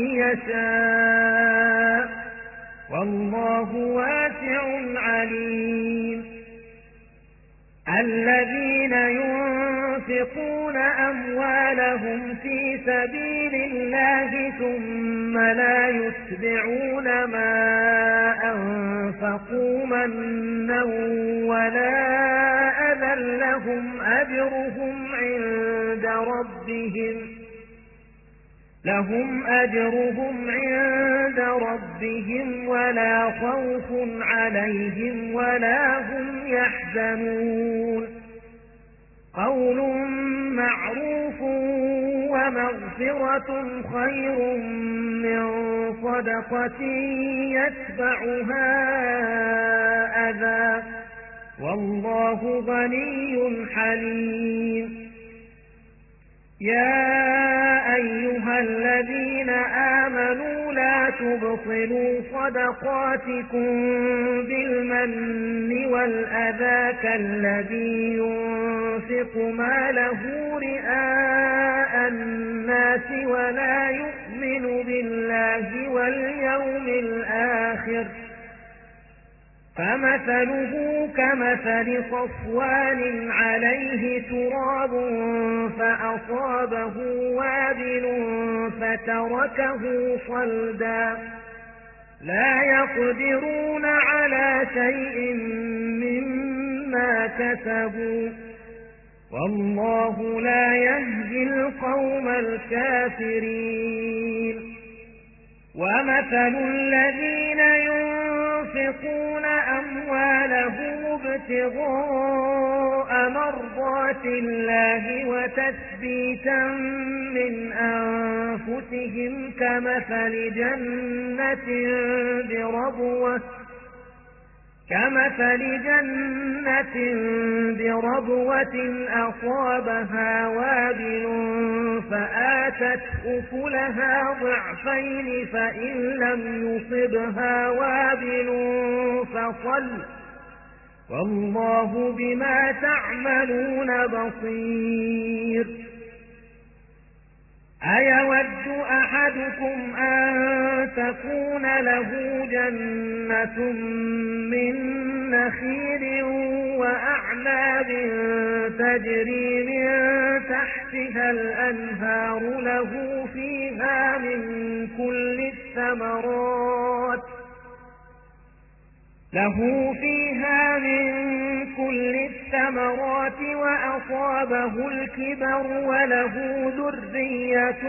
يشاء والله واسع عليم الذين ينفقون أموالهم لهم في سبيل الله ثم لا يتبعون ما أنفقوا منا ولا أذى لهم أجرهم عند ربهم لهم أجرهم عند ربهم ولا خوف عليهم ولا هم يحزنون قول معروف ومغفرة خير من صدقة يتبعها أذى والله غني حليم يا أيها الذين آمنوا لا تبطلوا صدقاتكم بالمن والأذى كالذي ينفق ماله رئاء الناس ولا يؤمن بالله واليوم الآخر فمثله كمثل صفوان عليه تراب فأصابه وابل فتركه صلدا لا يقدرون على شيء مما كسبوا والله لا يهدي القوم الكافرين ومثل الذين ينفقون أموالهم ابتغاء مرضات الله وتثبيتا من أنفسهم كمثل جنة بربوة كمثل جنة بربوة أصابها وابل فآتت أكلها ضعفين فإن لم يصبها وابل فصل والله بما تعملون بصير أيود أحدكم أن تكون له جنة من نخيل وأعناب تجري من تحتها الأنهار له فيها من كل الثمرات له فيها من كل الثمرات وأصابه الكبر وله ذرية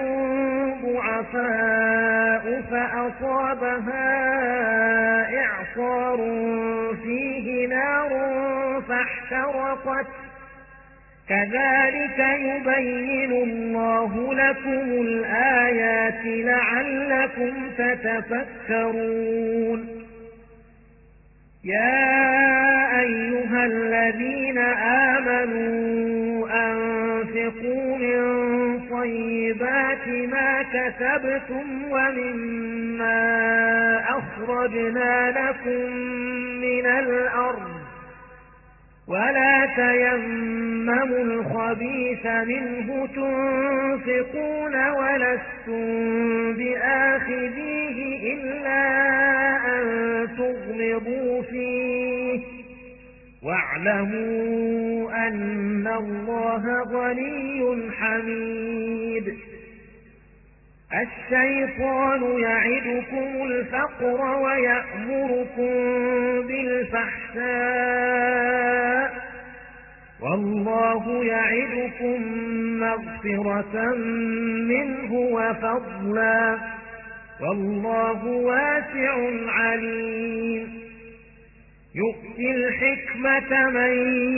ضعفاء فأصابها إعصار فيه نار فاحترقت كذلك يبين الله لكم الآيات لعلكم تتفكرون يا أيها الذين آمنوا أنفقوا من طيبات ما كسبتم ومما أخرجنا لكم من الأرض ولا تيمموا الخبيث منه تنفقون ولستم بآخذيه إلا أن تغمضوا فيه واعلموا أن الله غني حميد الشيطان يعدكم الفقر ويأمركم بالفحشاء والله يعدكم مغفرة منه وفضلا والله واسع عليم يؤتي الحكمة من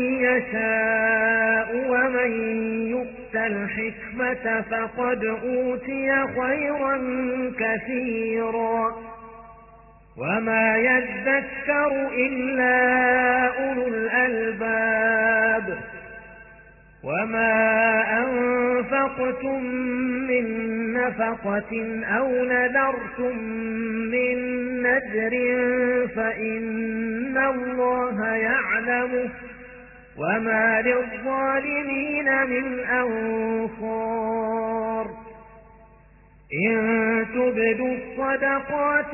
يشاء ومن يؤت الحكمة فقد أوتي خيرا كثيرا وما يذكر إلا أولو الألباب وما أنفقتم من نفقة أو نذرتم من نذر فإن الله يعلمه وما للظالمين من أنصار إن تبدوا الصدقات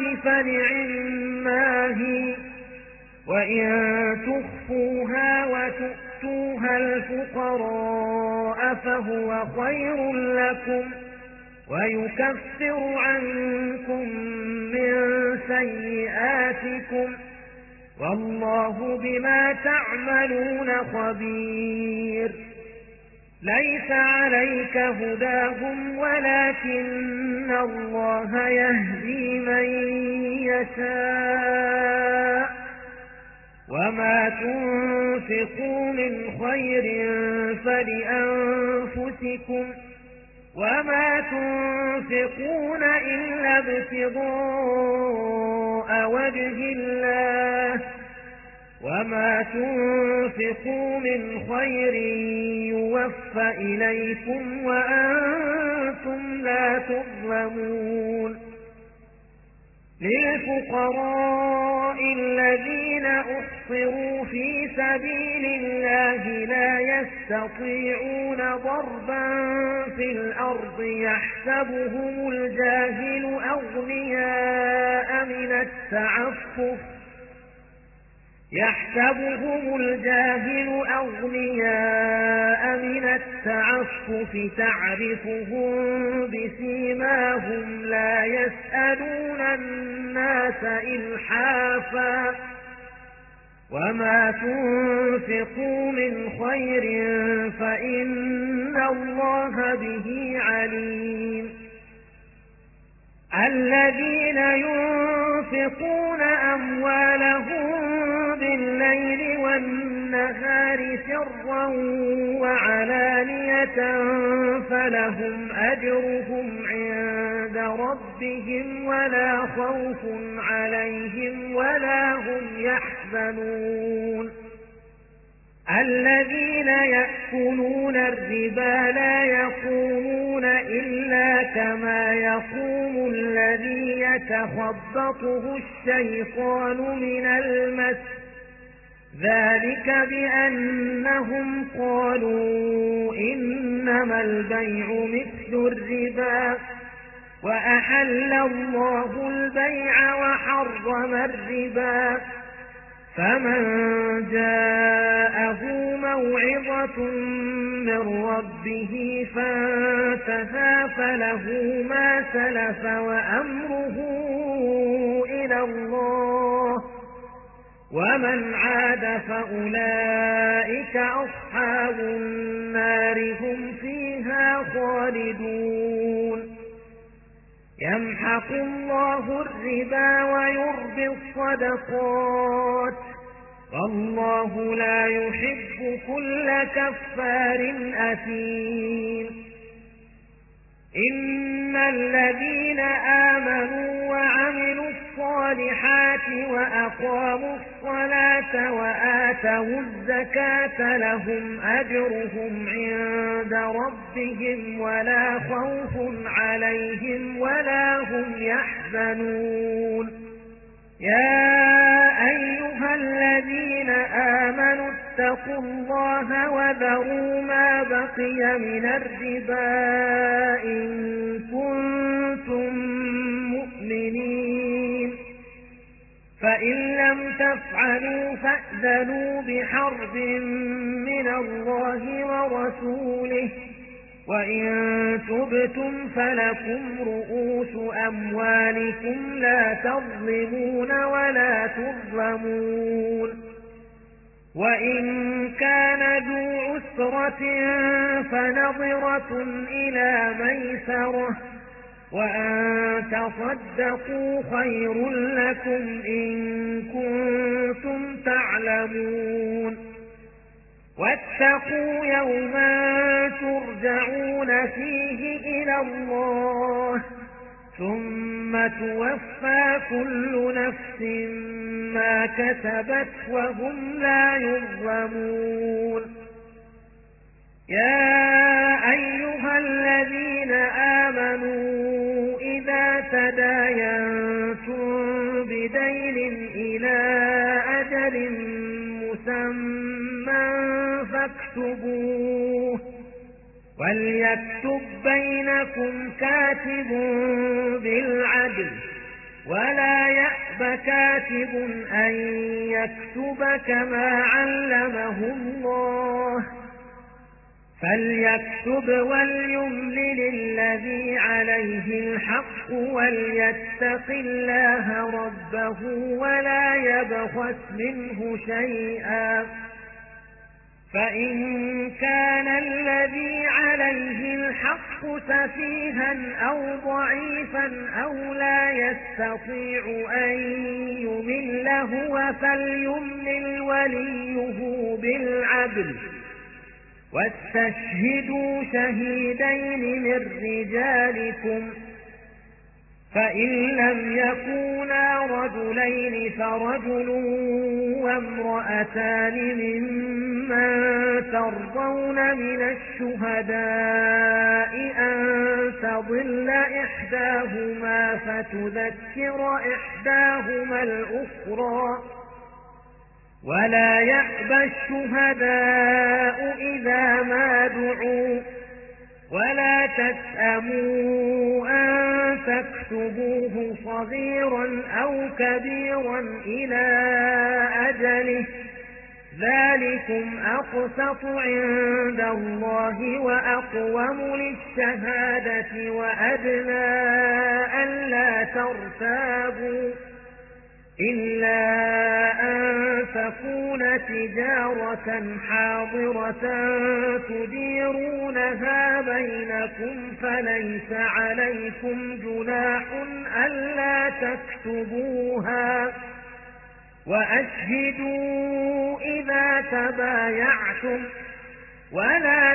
فنعما هي وإن تخفوها وتؤتوا وَتُؤْتُوهَا الْفُقَرَاءَ فَهُوَ خَيْرٌ لَكُمْ وَيُكَفِّرُ عَنكُم مِّن سَيِّئَاتِكُمْ وَاللَّهُ بِمَا تَعْمَلُونَ خَبِيرٌ. لَيْسَ عَلَيْكَ هُدَاهُمْ وَلَكِنَّ اللَّهَ يَهْدِي مَن يَشَاءُ وَمَا تُنفِقُوا مِنْ خَيْرٍ فَلِأَنفُسِكُمْ وَمَا تُنفِقُونَ إِلَّا ابْتِغَاءَ وَجْهِ اللَّهِ وَمَا تُنفِقُوا مِنْ خَيْرٍ يُوَفَّ إِلَيْكُمْ وَأَنْتُمْ لَا تُظْلَمُونَ. لِلْفُقَرَاءِ الَّذِينَ أُحْصِرُوا فِي سَبِيلِ اللَّهِ لَا يَسْتَطِيعُونَ ضَرْبًا فِي الْأَرْضِ يَحْسَبُهُمُ الْجَاهِلُ أَغْنِيَاءَ مِنَ التَّعَفُّفِ يحسبهم الجاهل أغنياء من التعفف تعرفهم بسيماهم لا يسألون الناس إلحافا وما تنفقوا من خير فإن الله به عليم. الذين ينفقون أموالهم بالليل والنهار سرا وعلانية فلهم أجرهم عند ربهم ولا خوف عليهم ولا هم يحزنون. الذين يأكلون الربا لا يقومون إلا كما يقوم الذي يتخبطه الشيطان من المس ذلك بأنهم قالوا إنما البيع مثل الربا وأحل الله البيع وحرم الربا فمن جاءه موعظة من ربه فانتهى فله ما سلف وأمره إلى الله ومن عاد فأولئك أصحاب النار هم فيها خالدون. يمحق الله الربا ويربي الصدقات والله لا يحب كل كفار أثيم. إن الذين آمنوا وعملوا الصالحات وأقاموا الصلاة وآتوا الزكاة لهم أجرهم عند ربهم ولا خوف عليهم ولا هم يحزنون. يا أيها الذين آمنوا اتقوا الله وذروا ما بقي من الربا إن كنتم مؤمنين فإن لم تفعلوا فأذنوا بحرب من الله ورسوله وإن تبتم فلكم رؤوس أموالكم لا تظلمون ولا تظلمون. وإن كان ذو عسرة فنظرة إلى ميسرة وأن تصدقوا خير لكم إن كنتم تعلمون. واتقوا يوما ترجعون فيه إلى الله ثم توفى كل نفس ما كسبت وهم لا يظلمون. يا أيها الذين آمنوا إذا تداينتم بدين إلى أجل مسمى فاكتبوه وليكتب بينكم كاتب بالعدل ولا يأب يأب كاتب أن يكتب كما علمه الله فليكتب وليملل الذي عليه الحق وليتق الله ربه ولا يبخس منه شيئا فإن كان الذي عليه الحق سفيها أو ضعيفا أو لا يستطيع أن يمل هو فليملل وليه بالعدل واستشهدوا شهيدين من رجالكم فإن لم يكونا رجلين فرجل وامرأتان ممن ترضون من الشهداء أن تضل إحداهما فتذكر إحداهما الأخرى ولا يأبى الشهداء إذا ما دعوا ولا تسأموا أن تكتبوه صغيرا أو كبيرا إلى أجله ذلكم أقسط عند الله وأقوم للشهادة وأدنى ألا ترتابوا إلا أن تكون تجارة حاضرة تديرونها بينكم فليس عليكم جناح ألا تكتبوها وأشهدوا إذا تبايعتم ولا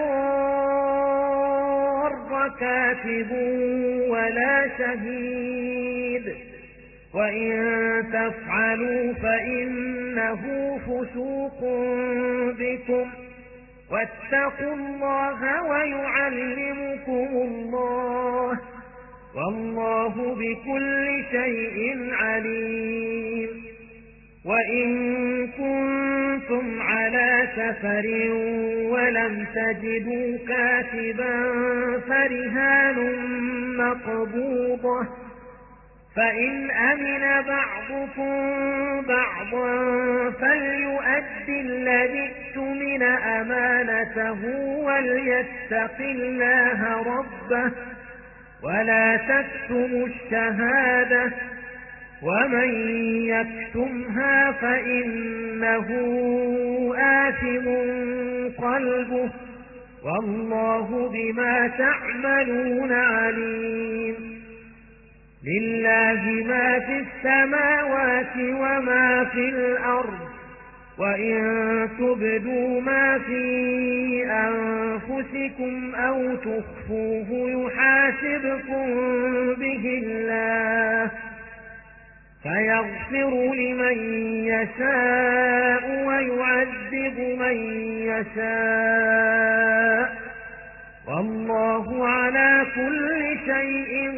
يضار كاتب ولا شهيد وإن تفعلوا فإنه فسوق بكم واتقوا الله ويعلمكم الله والله بكل شيء عليم وإن كنتم على سفر ولم تجدوا كاتبا فرهان مقبوضة فإن أمن بعضكم بعضا فليؤدي الذي اؤتمن أمانته وليتق الله ربه ولا تكتموا الشهادة ومن يكتمها فإنه آثم قلبه والله بما تعملون عليم لله ما في السماوات وما في الأرض وإن تبدوا ما في أنفسكم أو تخفوه يحاسبكم به الله فيغفر لمن يشاء ويعذب من يشاء والله على كل شيء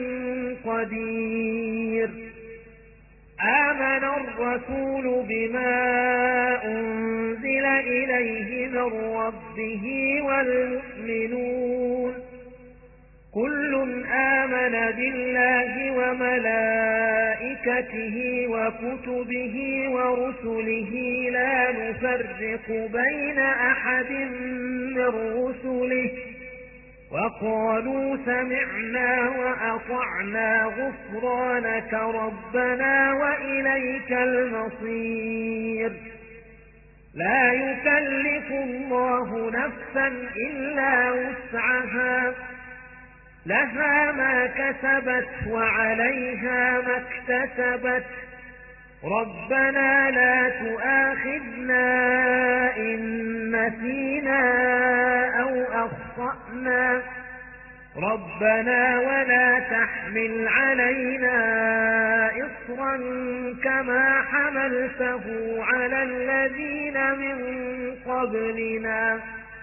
قدير آمن الرسول بما أنزل إليه من ربه والمؤمنون كل آمن بالله وملائكته وكتبه ورسله لا نفرق بين أحد من رسله وقالوا سمعنا وأطعنا غفرانك ربنا وإليك المصير لا يكلف الله نفسا إلا وسعها لها ما كسبت وعليها ما اكتسبت ربنا لا تؤاخذنا إن نسينا أو أخطأنا ربنا ولا تحمل علينا إصرا كما حملته على الذين من قبلنا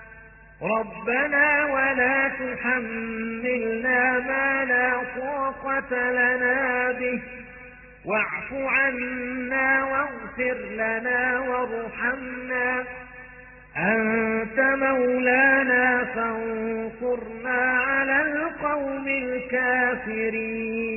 ربنا ولا تحملنا ما لا طاقة لنا به واعف عنا واغفر لنا وارحمنا أنت مولانا فانصرنا على القوم الكافرين